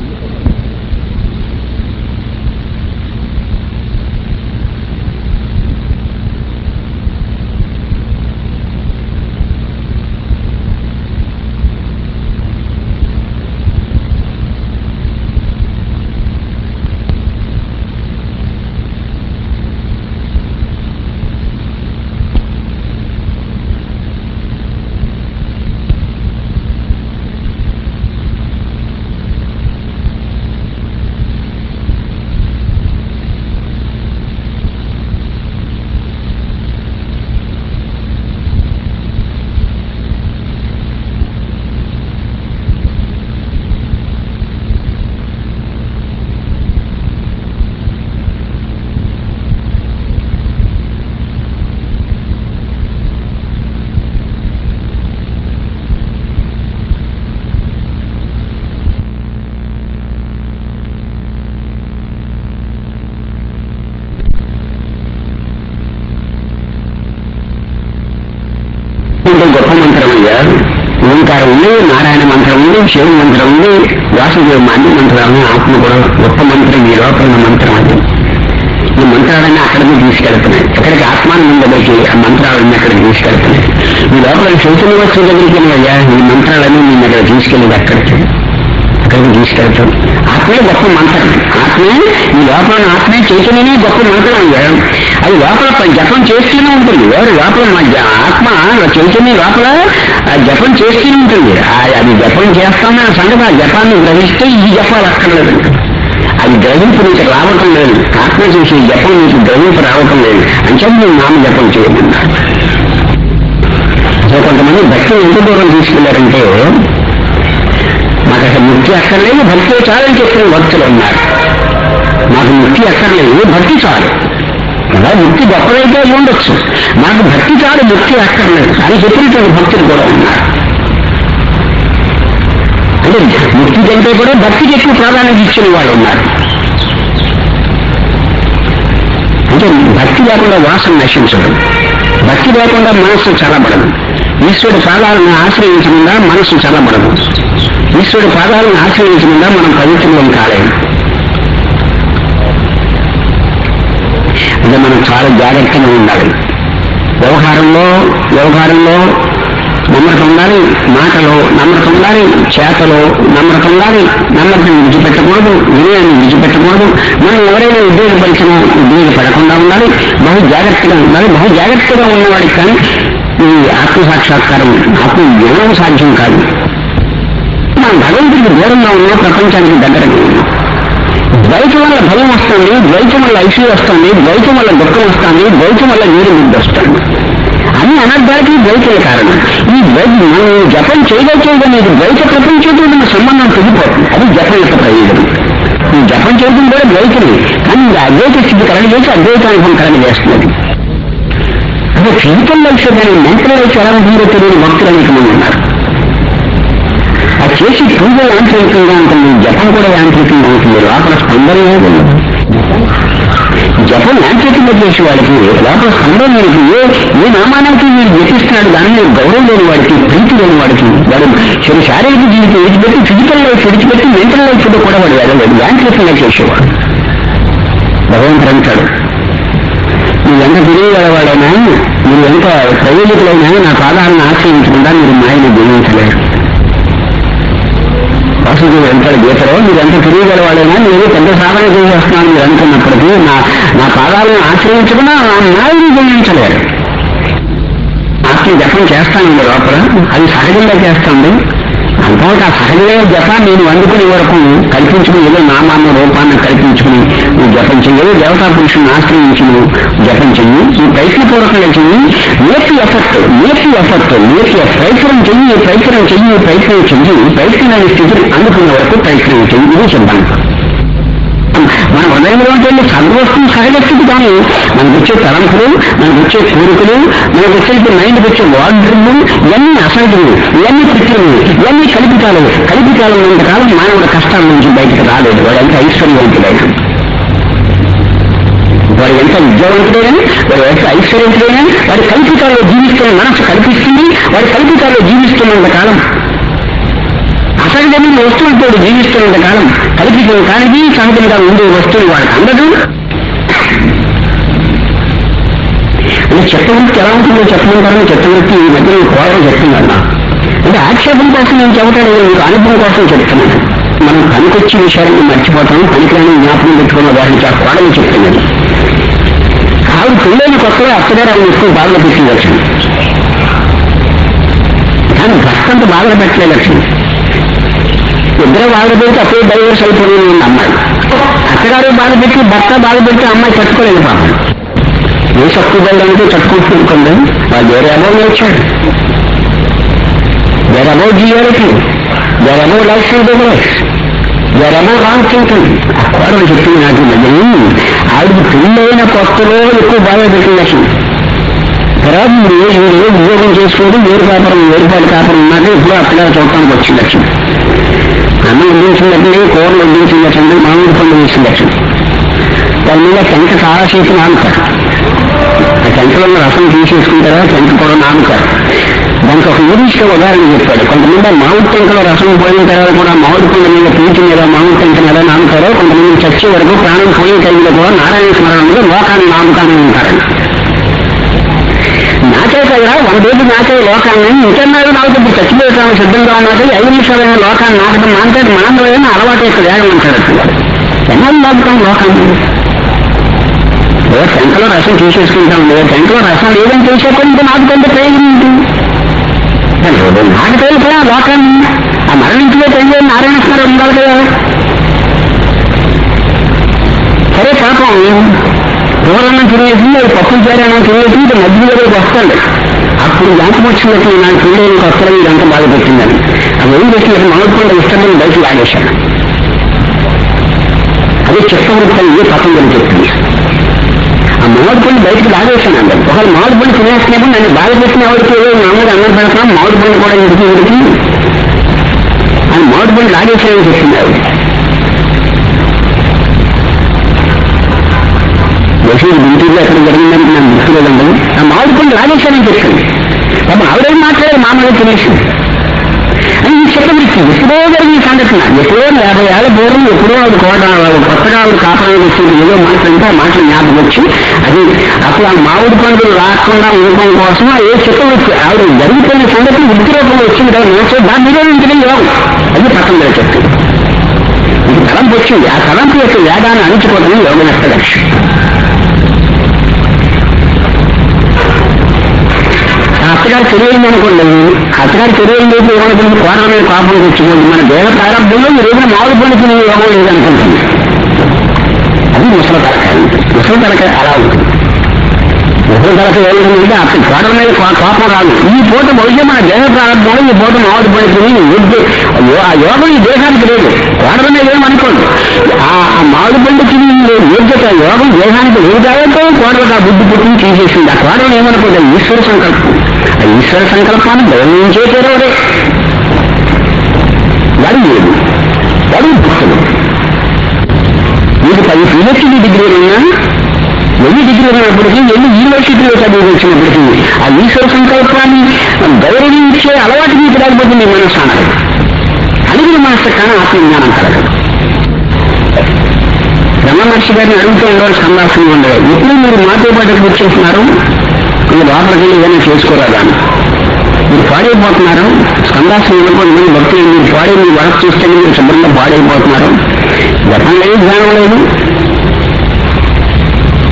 గొప్ప మంత్రం అయ్యా, ఓంకారం ఉంది, నారాయణ మంత్రం ఉంది, శివ మంత్రం ఉంది, వాసుదేవ మాన్య మంత్రాలు, ఆత్మ కూడా గొప్ప మంత్రం. ఈ లోపల ఉన్న మంత్రం అది. ఈ మంత్రాలన్నీ అక్కడికి తీసుకెళ్తున్నాయి, ఎక్కడికి ఆత్మానం దగ్గరికి ఆ మంత్రాలన్నీ అక్కడికి తీసుకెళ్తున్నాయి. ఈ లోపల చైతన్య వస్తువు దగ్గరికి అయ్యా ఈ మంత్రాలన్నీ నేను అక్కడ తీసుకెళ్ళేది అక్కడికి అక్కడికి తీసుకెళ్తాం. ఆత్మే గొప్ప మంత్రం, ఆత్మే ఈ లోపల ఆత్మే చైతన్యమే గొప్ప మంత్రం అయ్యా. అది లోపల జపం చేస్తూనే ఉంటుంది. ఎవరు లోపల ఆత్మ చైతన్యం లోపల జపం చేస్తూనే ఉంటుంది. అది జపం చేస్తామని ఆ సంగతి ఆ జపాన్ని గ్రహిస్తే ఈ జపాలు అక్కర్లేదు, అది గ్రహింపు నీకు రావటం లేదు. ఆత్మ చేసే జపం నీకు గ్రహింపు రావటం లేదు, అంటే నువ్వు నామ జపం చేయమన్నా. సో కొంతమంది భక్తిని ఎంత దూరం తీసుకెళ్లారంటే మాకు అసలు ముక్తి అక్కర్లేదు, భక్తి చాలని చెప్పిన భక్తులు ఉన్నారు. మాకు ముక్తి అక్కర్లేదు, భక్తి చాలు. అలా ముక్తి గొప్పదైతే ఉండొచ్చు, మాకు భక్తి చాలు, ముక్తి అక్కర్లేదు అని చెప్పినటువంటి భక్తులు కూడా ఉన్నారు. అంటే ముక్తి కంటే కూడా భక్తికి ఎక్కువ ప్రాధాన్యత ఇచ్చిన వాళ్ళు ఉన్నారు. అంటే భక్తి లేకుండా వాసన నశించదు, భక్తి లేకుండా మనస్సు చల్లబడదు. ఈశ్వరుడి పాదాలను ఆశ్రయించకుండా మనస్సు చల్లబడదు. ఈశ్వరుడి పాదాలను ఆశ్రయించకుండా మనం పవిత్రం కాలేము. అంటే మనం చాలా జాగ్రత్తగా ఉండాలి. వ్యవహారంలో వ్యవహారంలో నమ్రత ఉండాలి, మాటలో నమ్రత ఉండాలి, చేతలో నమ్రత ఉండాలి. నమ్రతను విడిచిపెట్టకూడదు, వినయాన్ని విడిచిపెట్టకూడదు. మనం ఎవరైనా ఉద్యోగపరిచినా ఉద్యోగపడకుండా ఉండాలి, బహు జాగ్రత్తగా ఉండాలి. బహు జాగ్రత్తగా ఉన్నవాడికి కానీ ఈ ఆత్మసాక్షాత్కారం, ఆత్మ జ్ఞానం సాధ్యం కాదు. మనం భగవంతుడికి దూరంగా ఉన్నా ప్రపంచానికి దగ్గరగా ఉన్నాం. ద్వైతం వల్ల భయం వస్తుంది, ద్వైతం వల్ల ఐశ్వర్యం వస్తుంది, ద్వైతం వల్ల దుఃఖం వస్తుంది, ద్వైతం వల్ల నీరు ముద్ద వస్తుంది. అన్ని అనర్థాలకి ద్వైతమే కారణం. ఈ ద్వైతం మనం జపం చేయగలిచేది మీకు ద్వైత ప్రపంచంతో మన సంబంధం తెగిపోతుంది. అది జపం యొక్క ప్రయోజనం. ఈ జపం చేయడం కూడా ద్వైతమే, కానీ ఇంకా అద్వైత స్థితి కలగ చేసి అద్వైతానుభవం కలగ చేస్తున్నది. అదే ఫిజికల్ లైఫ్ కానీ మెంటల్ లైఫ్ ఎలా ఉంటుందో తెలియని భక్తులు అనేక మంది ఉన్నారు. అది చేసి పూజ యాంత్రికంగా ఉంటుంది, జపం కూడా యాంత్రికంగా ఉంటుంది, లోపల స్పందన లేదు. జపం యాంత్రికంగా చేసే వాడికి లోపల స్పందన లేదు. ఏ ఏ నామానానికి మీరు జపిస్తున్నాడు దాని మీద గౌరవం లేని వాడికి, ప్రీతి లేని వాడికి, వాడు సరే శారీరక జీవితం విడిచిపెట్టి ఫిజికల్ లైఫ్ విడిచిపెట్టి మెంటల్ లైఫ్ కూడా వాడు వెళ్ళలేదు, యాంత్రికంగా చేసేవాడు. భగవంతుడు అంటాడు, మీరు ఎంత తెలియగలవాడైనా, మీరు ఎంత ప్రయోజకులైనా నా పాదాలను ఆశ్రయించకుండా మీరు మాయను జయించలేరు. వాసుదేవుడు అంటాడు గీతలో, మీరు ఎంత తెలియగలవాడైనా నేను పెద్ద సాధన చేసేస్తున్నాను మీరు అనుకున్నప్పటికీ నా నా పాదాలను ఆశ్రయించకుండా నా మాయను జయించలేరు. ఆత్మ జపం చేస్తానండి లోపల, అది సహజంగా చేస్తుంది. అనుకోవట ఆ సహజమైన జప నేను అందుకునే వరకు కల్పించుకుని ఏదో నామాన్న రూపాన్ని కల్పించుకుని నువ్వు జపం చెయ్యి, దేవతా పురుషుని ఆశ్రయించి నువ్వు జపం చెయ్యి, నువ్వు ప్రయత్నపూర్వకంగా చెయ్యి, నేర్పి ఎఫర్ట్ నేర్పి ఎఫర్ట్ నేర్పి ప్రయత్నం చెయ్యి ప్రయత్నం చెయ్యి ప్రయత్నం చెయ్యి ప్రయత్నమైన స్థితిని అందుకునే వరకు ప్రయత్నం చెయ్యి. ఇది చెప్పాను. మన హృదయంలో ఉంటే సర్వస్వం సహజ స్థితి, కానీ మనకు వచ్చే తలంపులు, మనకు వచ్చే కోరికలు, మనకు వచ్చే మైండ్కి వచ్చే వార్డులు ఇవన్నీ అసహజులు, ఇవన్నీ కృత్రిములు, ఇవన్నీ కల్పితాలు. కల్పితాలు ఉన్నంతకాలం మానవుడు కష్టాల నుంచి బయటకు రాలేదు. వాడు ఎంత ఐశ్వర్యవంతుడైనా, వాడు ఎంత విద్యావంతుడైనా, వాడు ఎంత ఐశ్వర్యవంతుడైనా, వాడి కల్పితాల్లో జీవిస్తున్న మనసు కల్పిస్తుంది. వాడి కల్పితాల్లో జీవిస్తున్నంత కాలం, అసహజమైన వస్తువులతో జీవిస్తున్నంత కాలం, కల్పితం కానిది సహజంగా ఉండే వస్తువులు వాడికి అందదు. అంటే చట్టవృత్తి ఎలా ఉంటుందో చెప్పమంటారని చట్టవృత్తి ఈ మధ్య కోరడం చెప్తున్నాను. అంటే ఆక్షేపం కోసం నేను చెప్పటాను, మీకు అనుభవం కోసం చెప్తున్నాను. మనం పనికొచ్చి విషయాలను మర్చిపోతాం, పనికిరాని జ్ఞాపకం పెట్టుకున్న వారిని ఆ కోడలు చెప్తున్నది. ఆవిడ పెళ్ళైన కొత్తగా అత్తగారు ఆవిడ ఎక్కువ బాధలు పెట్టిన లక్ష్యం, కానీ భర్తంత బాధలు పెట్టలే లక్ష్యం. ఇద్దరు బాధ పెడితే అప్పుడే డైవర్స్ అయిపోయింది అమ్మాయి. అత్తగారు బాధ పెట్టి భర్త బాధ పెడితే అమ్మాయి తట్టుకోలేదు పాపం. ఏ సక్కుదంటే తట్టుకుంటుకుంది. వాళ్ళు వేరే అబౌ నేర్చాడు, వేరే అబౌ జియాలిటీ, వేరే అబౌ లైఫ్ డివైస్, వేరే అబౌ రాంగ్ థింకింగ్. ఆ కోడలు చెప్పింది నాకు మధ్య ఆవిడకి పెళ్ళైన కొత్తలో ఎక్కువ బాధ పెట్టిన లక్ష్యం. తర్వాత మీరు ఏ ఉద్యోగం చేసుకుంటూ వేరు కాపురం వేరుపాటు కాపురం ఉన్నాక ఇప్పుడు అత్తగారు చూడటానికి వచ్చిన లక్ష్యం. అన్నం వడ్డించినట్టు, కూరలు వడ్డించినట్టు, మామిడి పండు వేసినట్టు. దాని మీద టెంక చాలా చేసి నానుతారు. ఆ టెంకలో రసం తీసేసుకుంటారా, టెంక కూడా నానుతారు. దానికి ఒక యూనిస్ట్ ఉదాహరణ చెప్పాడు. కొంతమంది మామిడి టెంకలో రసం పోయిన తర్వాత కూడా మామిడి పండు మీద పీచి మీద మామిడి టెంక మీద నానుతారో, కొంతమంది చచ్చే వరకు ప్రాణం పోయే టైంలో కూడా నారాయణ స్మరణలో లోకాన్ని నానుతానే ఉంటారని. నాకే కదా వన్ రోజు నాకే లోకాన్ని ఇంటర్నల్ నాకుతుంది. చచ్చిపోతాను సిద్ధంగా ఉన్నది. ఐదు నిమిషాలైన లోకాన్ని నాటడం మాట్లాడి మానవులైన అలవాటు యొక్క వేగం ఉంటాడు. ఎన్నో నాటుతాం లోకాన్ని. ఏ టెంకలో రసం తీసేసుకుంటాం, ఏ టెంకలో రసం లేదని తీసేకుండా నాటుకుంటే ప్రయోజనం ఉంటుంది. నాటుతాయి కదా లోకాన్ని. ఆ మరణించే టైంలో నారాయణ స్మరణ ఉండాలి కదా. సరే పాపం పూర్వన్నం తినేసి అది పప్పులు చేరానం తినేసి ఇది మధ్య దగ్గరికి వస్తాడు. అప్పుడు జ్ఞాపకం వచ్చినట్టు నాకు పిల్లలు వస్తారు ఇదంతా బాధపెట్టిందని. అవి ఏం చేసినట్టు మామిడిపండు ఇష్టమని బయటకు లాగేశాను. అదే చిత్తవృత్తం ఇదే పతంజలి చెప్తుంది. ఆ మామిడిపండు బయటకు లాగేశాను అండి. ఒకవేళ మామిడిపండు తినేసినప్పుడు నన్ను బాధ పెట్టిన ఎవరికి ఏదో మామూలు అన్నం పెడతాం, మామిడిపండు కూడా ఇంటికి ఇంటికి అని మామిడిపండు లాగేశానని చెప్తుంది ఆవిడ. బహుశా ఇంటిలో ఎక్కడ జరిగిందని నాకు గుర్తులేదండి. ఆ మామిడి పండు లాగేశానని చెప్పింది. పాపం ఆవిడేం మాట్లాడారు, మామూలుగా తినేసింది. అని ఈ చిత్తవృత్తి ఎప్పుడో జరిగిన సంఘటన. ఎప్పుడో యాభై ఏళ్ళ పూర్వం ఎప్పుడో ఆవిడ కోట కొత్తగా ఆవిడ కాపాడానికి వచ్చింది. ఏదో మాట్లాడితే ఆ మాటలు జ్ఞాపకం వచ్చి అది అప్పుడు ఆ మామిడి పండుగలు రాకుండా ఉండటం కోసం ఏ చిత్తవృత్తి ఆవిడ జరిగిపోయిన సంఘటన వృత్తి రూపంలో వచ్చింది కదా. నేను దాని నిరోధించడం యోగం. అది పక్కన చెప్తుంది. ఇది తలంపు వచ్చింది. ఆ తలంపు యొక్క వేదాన్ని అణించుకోవడం యోగం యొక్క లక్ష్యం. అత్తగారు తెలియదు అనుకోండి. అత్తగారు తెలియదు ఏమనుకుంటుంది, కోరల మీద కోపం తెచ్చుకోండి. మన దేవ ప్రారంభంలో ఈ రోజున మామిడి పండు తినే యోగం లేదనుకుంటుంది. అది ముసలి తలకాయ. ముసలి తలకాయ అలా ఉంటుంది. ముసలి తలకాయ ఏమిటంటే అతని కోరల మీద కోపం రాదు. ఈ పూట బహుశా మన దేవ ప్రారంభంలో ఈ పూట మామిడి పండు తిని ఆ యోగం ఈ దేహానికి లేదు. కోరల మీద ఏమనుకోండి. ఆ మామిడి పండు తిని యోగ్యత యోగం దేహానికి లేదు కాబట్టి కోడలకు ఆ బుద్ధి పుట్టిని తీసేసింది. ఆ కోడలు ఏమనుకోండి, ఈశ్వర సంకల్పం. ఆ ఈశ్వర సంకల్పాన్ని గౌరవించే చేరేవాడే వాడు లేదు. వాడు పుస్తకం. మీకు పది పిహెచ్డీ డిగ్రీలు ఉన్నా, ఎన్ని డిగ్రీలు ఉన్నప్పటికీ, ఎన్ని యూనివర్సిటీలో చదివి వచ్చినప్పటికీ ఆ ఈశ్వర సంకల్పాన్ని గౌరవించే అలవాటు మీకు లేకపోతే మీ మనస్సు అనదు. అడిగిన మనస్సు కానీ ఆత్మజ్ఞానం కలగదు. బ్రహ్మ మహర్షి గారిని అడుగుతూ ఉండేవారు సంభాషణ ఉండేవారు. ఎప్పుడు మీరు మాతో పాటు కూర్చేస్తున్నారు, మీరు లోపలికి వెళ్ళి ఏదైనా చేసుకోరాదా, మీరు పాడైపోతున్నారు. సంభాషణ ఇవ్వకుండా మీరు భక్తులు మీరు పాడే మీరు వరకు చూస్తే మీరు శుభ్రంగా పాడైపోతున్నారు. గతం లేదు, జ్ఞానం లేదు.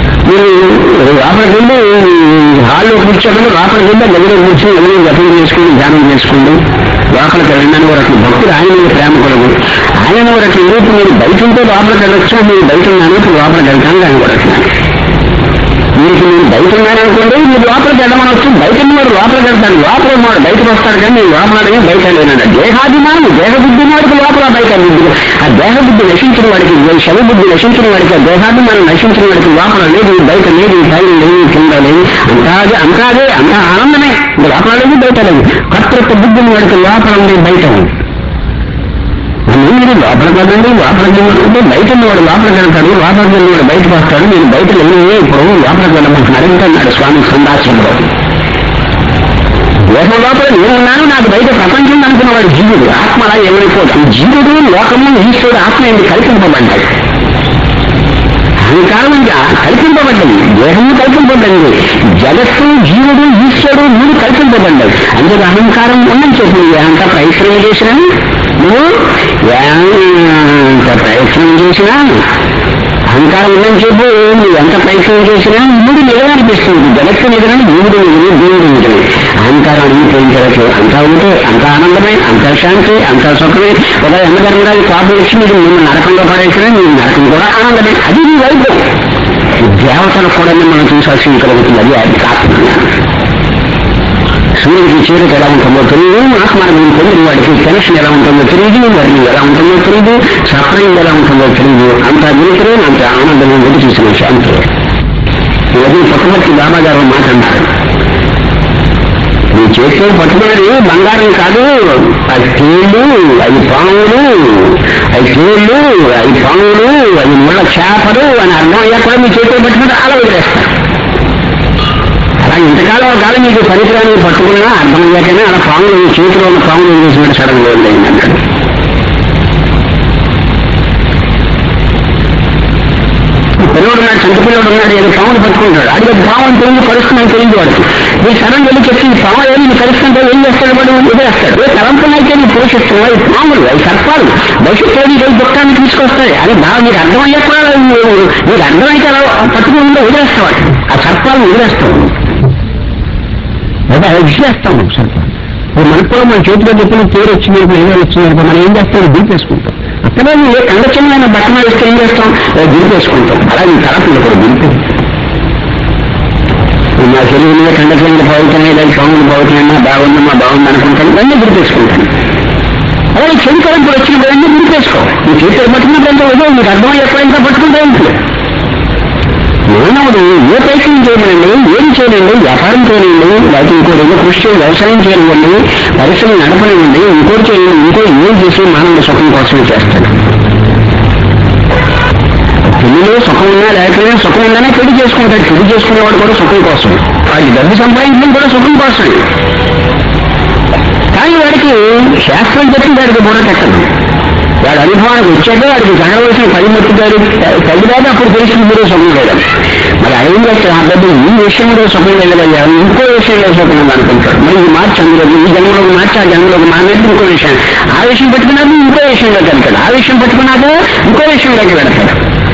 మీరు లోపలికి వెళ్ళి హాల్లో కూర్చోకుండా లోపలికి వెళ్ళి గదిలో కూర్చొని గదిలో జపం చేసుకుని ధ్యానం చేసుకోండి, లోపలికి వెళ్ళిన ఒక భక్తులు ఆయన మీద ప్రేమ కొలదు, ఆయన ఒక రూపు మీరు బయట ఉంటే లోపలికి వెళ్ళొచ్చు, మీరు బయట ఉన్నాను లోపలికి వెళ్తాను ఆయన కూడా మీకు నేను బయట ఉన్నాననుకోండి, మీరు లోపలికి వెళ్ళమనొచ్చు, బయట వాడు లోపలికి వెళ్తాను, లోపల వాడు బయటకు వస్తాడు కానీ నేను లోపలనే బయట వెళ్ళినాడు. దేహాభిమానం దేహబుద్ధి వాడికి లోపల బయట బుద్ధి, ఆ దేహబుద్ధి నశించిన వాడికి, శవబుద్ధి నశించిన వాడికి, ఆ దేహాభిమానం నశించిన వాడికి లోపల లేదు, బయట లేదు, పైన లేదు, కింద లేదు, అంతా అంతా అదే అంతా ఆనందమే, లోపల లేదు బయట లేదు. కర్తృత్వ బుద్ధిని వాడికి లోపల ఉంది, బయట ఉంది. మీరు లోపలికి వెళ్ళండి, లోపలికి వెళ్ళి బయట వాడు లోపలికి వెళ్తాడు, లోపలికి వెళ్ళి వాడు బయటకు వస్తాడు. నేను బయట వెళ్ళి ఇప్పుడు లోపలికి వెళ్ళమంటున్నాడు అంటున్నాడు స్వామి సందాసంలో. దేహం లోపల నేనున్నాను, నాకు బయట ప్రపంచం అనుకున్నవాడు జీవుడు. ఆత్మ అలా ఏమైపోదు. ఈ జీవుడు లోకము ఈశ్వరుడు ఆత్మ ఏంటి కల్పింపబడ్డాడు. అహంకారం ఇంకా కల్పింపబడ్డది, దేహము కల్పింపబడింది, జగత్తు జీవుడు ఈశ్వరుడు మూడు కల్పింపబడ్డాడు. అందుకే అహంకారం ఉందని చెప్పి ఎంత ప్రయత్నం చేసినా నువ్వు ఎంత ప్రయత్నం చేసినా అహంకారం ఉందని చెప్పు, నువ్వు ఎంత ప్రయత్నం చేసినా మూడు నిజమనిపిస్తుంది. జగత్తు నిజమని, దేవుడు నిజమే, దేవుడు నిజమే. అహంకారం అనిపించవచ్చు. అంతా ఉంటే అంత ఆనందమే, అంత శాంతి, అంత సుఖమే. ఒక ఎందుకంటే కోపం వచ్చి మీరు నిన్ను నరకంలో పడేసినా నీ నరకం కూడా ఆనందమే. అది నీ వైద్యం. దేవతలకు కూడా మనం చూసాల్సింది కలుగుతుంది. అది అది కాకుండా సూర్యుడికి చీరకి ఎలా ఉంటుందో తెలియదు, ఆత్మానం పొందిన వాడికి కనెక్షన్ ఎలా ఉంటుందో తెలియదు, వాడిని ఎలా ఉంటుందో తెలియదు, సఫరింగ్ ఎలా ఉంటుందో తెలియదు. అంత వినికిరే అంత ఆనందం ఎదురు చూసిన శాంతి. ఇది పట్టుబట్టి బాబా గారు మాట్లాడారు. నీ చేతితో పట్టుకున్నది బంగారం కాదు, అది తేళ్లు, అది పాములు, అది తేళ్లు, అది పాములు, అది ముళ్ళ చేపలు అని అర్థం అయ్యా కూడా మీ చేతితో పట్టుకుంటే అలా వదిలేస్తారు. అలా ఇంతకాలం ఒక కాలం మీకు పరిసరాన్ని పట్టుకున్నా అర్థమయ్యాకనే అలా పాములు చేతిలో ఉన్న పాములు ఏం చేసినట్టు సడన్ గా వదిలేయండి అన్నాడు. పిల్లడు ఉన్నాడు, చంటి పిల్లడు ఉన్నాడు, ఏదో పాములు పట్టుకుంటాడు. అది పాము అని తెలియదు, కలుస్తుందని తెలియదు వాడికి. మీరు సడన్ వెళ్ళి చెప్పి పాము ఏమి నీ కలుస్తుంటే ఏం చేస్తాడు వాడు? వదిలేస్తాడు. ఏ తలంపునైతే నీ పోషిస్తావు, అవి పాములు, అవి సర్పాలు, భవిష్యత్తు నీకు దుఃఖాన్ని తీసుకొస్తాయి. అది బాగా మీకు అర్థమయ్యా కూడా మీకు అర్థమైతే అలా పట్టుకుని ఉందో వదిలేస్తావాడు. ఆ సర్పాలను వదిలేస్తావు, అదే విసిరేస్తాం సర్పాలు. మనకు కూడా మన చేతిలో చెప్పిన పేరు వచ్చింది, ఏమైనా వచ్చింది, మనం ఏం చేస్తాం? దింపేసుకుంటాం. అక్కడే ఏ కండచమైన బట్టలు వేస్తే ఏం చేస్తాం? దింపేసుకుంటాం. అలాగే ఈ తలపులు కూడా దింపు. మా చెల్లి మీద కండచమైన బాగుతున్నాయి, లేదా పాములు బాగుతున్నాయన్నా బాగుందమ్మా బాగుంది అనుకుంటాను, అన్నీ దింపేసుకుంటాను. అలాగే చెడు తలంపులు వచ్చినప్పుడు అన్నీ దింపేసుకో. నీ చేతిలో పట్టుకున్నప్పుడు ఎంత వదో మీకు అర్థమయ్యి ఎప్పుడైనా పట్టుకుంటే ఉంటుంది. మానవుడు ఏ ప్రయత్నం చేయనండి, ఏం చేయనండి, వ్యాపారం చేయనండి, లేకపోతే ఇంకోటి ఏదో కృషి చేసి వ్యవసాయం చేయనివ్వండి, పరిశ్రమ నడపనివ్వండి, ఇంకోటి చేయండి, ఇంకో ఏం చేసి మానవుడు సుఖం కోసమే చేస్తాడు. పెళ్లిలో సుఖం ఉన్నా లేకపోయినా సుఖం ఉందనే పెళ్లి చేసుకుంటాడు. పెళ్లి చేసుకునేవాడు కూడా సుఖం కోసం, వాడి డబ్బు సంపాదించడం కూడా సుఖం కోసం. కానీ వాడికి శాస్త్రం చెప్పింది వాడికి బుర్ర కట్టదు. వాడి అనుభవానికి వచ్చాక వాడికి జరగవలసిన పది మొత్తుతాడు తగ్గిదాకా అప్పుడు తెలిసిన మీరే సుఖం లేదని. మరి ఏం చేస్తారు? ఆ డబ్బు ఈ విషయంలో సుఖం లేదయ్యారు, ఇంకో విషయంలో సుఖం అనుకుంటాడు. మరి ఈ మార్చి అందులో ఈ జన్మలోకి మార్చి ఆ జన్మలోకి మానేది ఇంకో విషయం, ఆ విషయం పట్టుకున్నాక ఇంకో విషయంలోకి వెళ్తాడు, ఆ విషయం పట్టుకున్నాక ఇంకో విషయంలోకి వెళ్తాడు.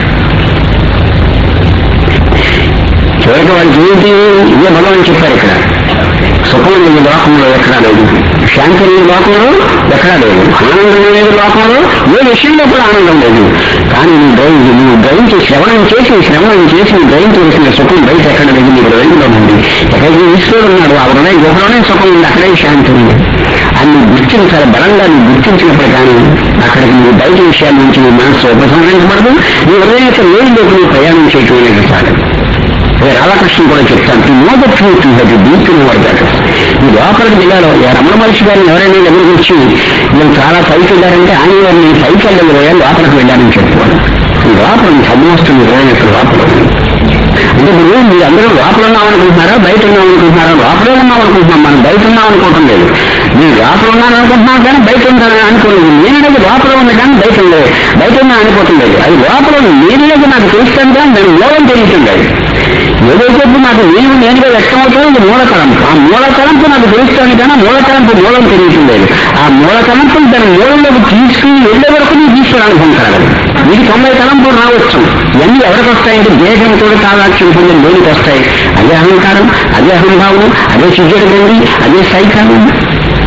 చివరికి వాడికి ఏంటి? ఇదే భగవాన్ చెప్పారు ఇక్కడ, సుఖం లేని లోకంలో ఎక్కడా లేదు, శాంతి లేని లోకంలో ఎక్కడా లేదు, ఆనందం లేని లోకంలో ఏ విషయంలో కూడా ఆనందం లేదు. కానీ నువ్వు గ్రహించి నువ్వు గ్రహించి శ్రవణం చేసి శ్రవణం చేసి గ్రహించవలసిన సుఖం బయట ఎక్కడ లేదు, నీ హృదయంలో ఉంది. ఎక్కడికి ఈశ్వరుడు ఉన్నాడు, ఆ హృదయ గుహలోనే సుఖం ఉంది, అక్కడే శాంతి ఉంది. అన్ని గుర్తించాలి, బలంగా నువ్వు గుర్తించినప్పుడు కానీ అక్కడికి నువ్వు బయట విషయాల నుంచి నీ మనసు ఉపసంహరించబడదు, నీ హృదయం యొక్క లేనిలోకి నువ్వు ప్రయాణం చేయటం అనేది సాగదు. రాధాకృష్ణ కూడా చెప్తాను, to know the truth you have to be to know that. ఈ లోపలికి దిగాలో రమణ మహర్షి గారిని ఎవరైనా దగ్గరికి వచ్చి నేను చాలా పైకి వెళ్ళారంటే ఆయన వారిని పైకి వెళ్ళలేదు, లోపలికి వెళ్ళారని చెప్పుకోవాలి. లోపల సమస్తం హృదయం లోపల అంటే మీరు మీరు అందరూ లోపల ఉన్నామనుకుంటున్నారా బయట ఉన్నామనుకుంటున్నారా? లోపలే ఉన్నామనుకుంటున్నాం, మనం బయట ఉన్నామనుకోవటం లేదు. మీరు లోపల ఉన్నాను అనుకుంటున్నాం కానీ బయట ఉంటానని అనుకోలేదు. నేననేది లోపల ఉంది కానీ బయట ఉండదు, బయట ఉన్నా అనుకోవటం లేదు. అది లోపల నేననేది నాకు తెలుస్తాను కానీ దాని మూలం తెలియట్లేదు. ఏదైతే నాకు నేను నేనుగా వ్యక్తమవుతుందో ఇది మూల తలంపు. ఆ మూల తలంపు నాకు తెలుస్తాను కానీ మూల తలంపు మూలం తెలియటం లేదు. ఆ మూల తలంపు దాని మూలంలోకి తీసుకుని వెళ్ళే వరకు నీకు ఈశ్వరు అనుకుంటారు. మీకు తొంభై తలంపులు రావచ్చు, ఇవన్నీ ఎవరికి వస్తాయంటే దేశంతో తాదాక్ష్యం పొందిన దేనికి వస్తాయి. అదే అహంకారం, అదే అహంభావం, అదే చిగ్గడి బండి, అదే సైకాలం.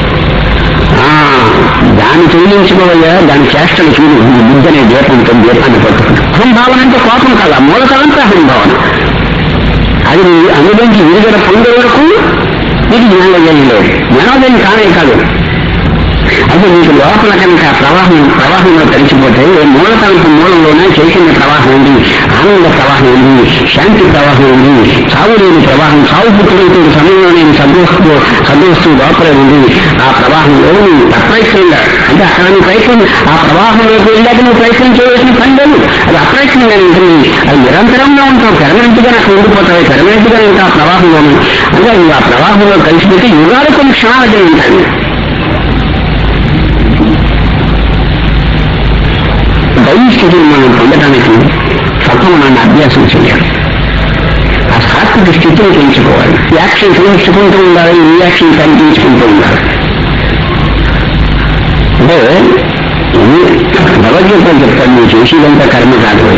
దాన్ని తొలగించుకోవయ్యా, దాని చేష్టలు చూడు. ఈ బుద్ధనే దీపంతో దీపాన్ని పట్టుకుని అహంభావన అంటే కోపం కాదు, మూలతలంతా అహంభావన. అది అనుభవించి విడుదల పొందే వరకు నీకు జ్ఞానోదయం లేదు. జ్ఞానోదయం కానే కాదు. అయితే నీకు లోపల కనుక ప్రవాహం ప్రవాహంలో తడిచిపోతే మూలతలంపు మూలంలోనే చైతన్య ప్రవాహం ఉంది, ఆనంద ప్రవాహం ఉంది, శాంతి ప్రవాహం ఉంది, చావు లేని ప్రవాహం, చావు పుట్టుకుంటూ సమయంలోనే సద్వస్తు సద్వస్తువు లోపలే ఉంది. ఆ ప్రవాహంలో నువ్వు అప్రయత్నంగా అంటే అక్కడ నీ ప్రయత్నం ఆ ప్రవాహంలోకి వెళ్ళాక నువ్వు ప్రయత్నం చేయవలసిన పని లేదు. అది అప్రయత్నంగా ఉంటుంది. అది నిరంతరంగా ఉంటావు, పెర్మనెంట్ గా నాకు ఉండిపోతావు, పెర్మనెంట్ గా ఉంటావు ఆ ప్రవాహంలోనే. అంటే నువ్వు ఆ ప్రవాహంలో కలిసిపెట్టి యుగాలు కొన్ని క్షణాలకే ఉంటాయి. దైవ స్థితిని మనం పొందడానికి సత్వమనాన్ని అభ్యాసం చేయాలి. ఆ సాత్విక స్థితిని పెంచుకోవాలి. యాక్షన్ పెంచుకుంటూ ఉండాలి, రియాక్షన్ కనిపించుకుంటూ ఉండాలి. అంటే భగవద్గీత చెప్తాను, నువ్వు చేసేదంతా కర్మ కాదు,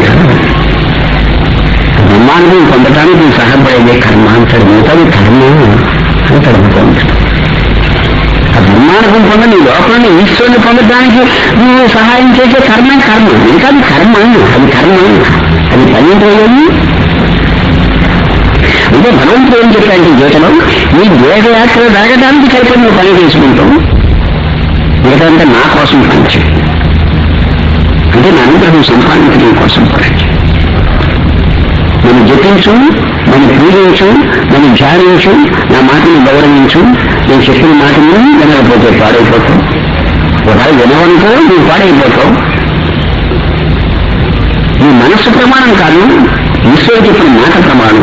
బ్రహ్మాండం పొందడానికి సహాయపడేదే కర్మ అంటాడు. మిగతాది కర్మ అని తడుపుతూ ఉంటాడు. ఆ బ్రహ్మాండం పొంద నీ లోపల ఈశ్వరుని పొందడానికి నువ్వు సహాయం చేసే కర్మ కర్మ ఇంకా అది కర్మ, అది కర్మ, అది పనిపోయేది. అంటే భగవంతుడు ఏం చెప్పాడంటే గీతలో నీ దేహయాత్ర జరగడానికి సరిపడి నువ్వు పని చేసుకుంటావు, మిగతాంటే నా కోసం పనిచే అంటే నా అనుగ్రహం సంపాదించడం కోసం పని. నన్ను జపించు, నన్ను పూజించు, నన్ను ధ్యానించు, నా మాటను గౌరవించు. నేను చెప్పిన మాటను వినకపోతే పాడైపోతావు, ఒకవేళ వినవనుకో నువ్వు పాడైపోతావు. నీ మనస్సు ప్రమాణం కాదు, ఈశ్వరుడు చెప్పిన మాట ప్రమాణం.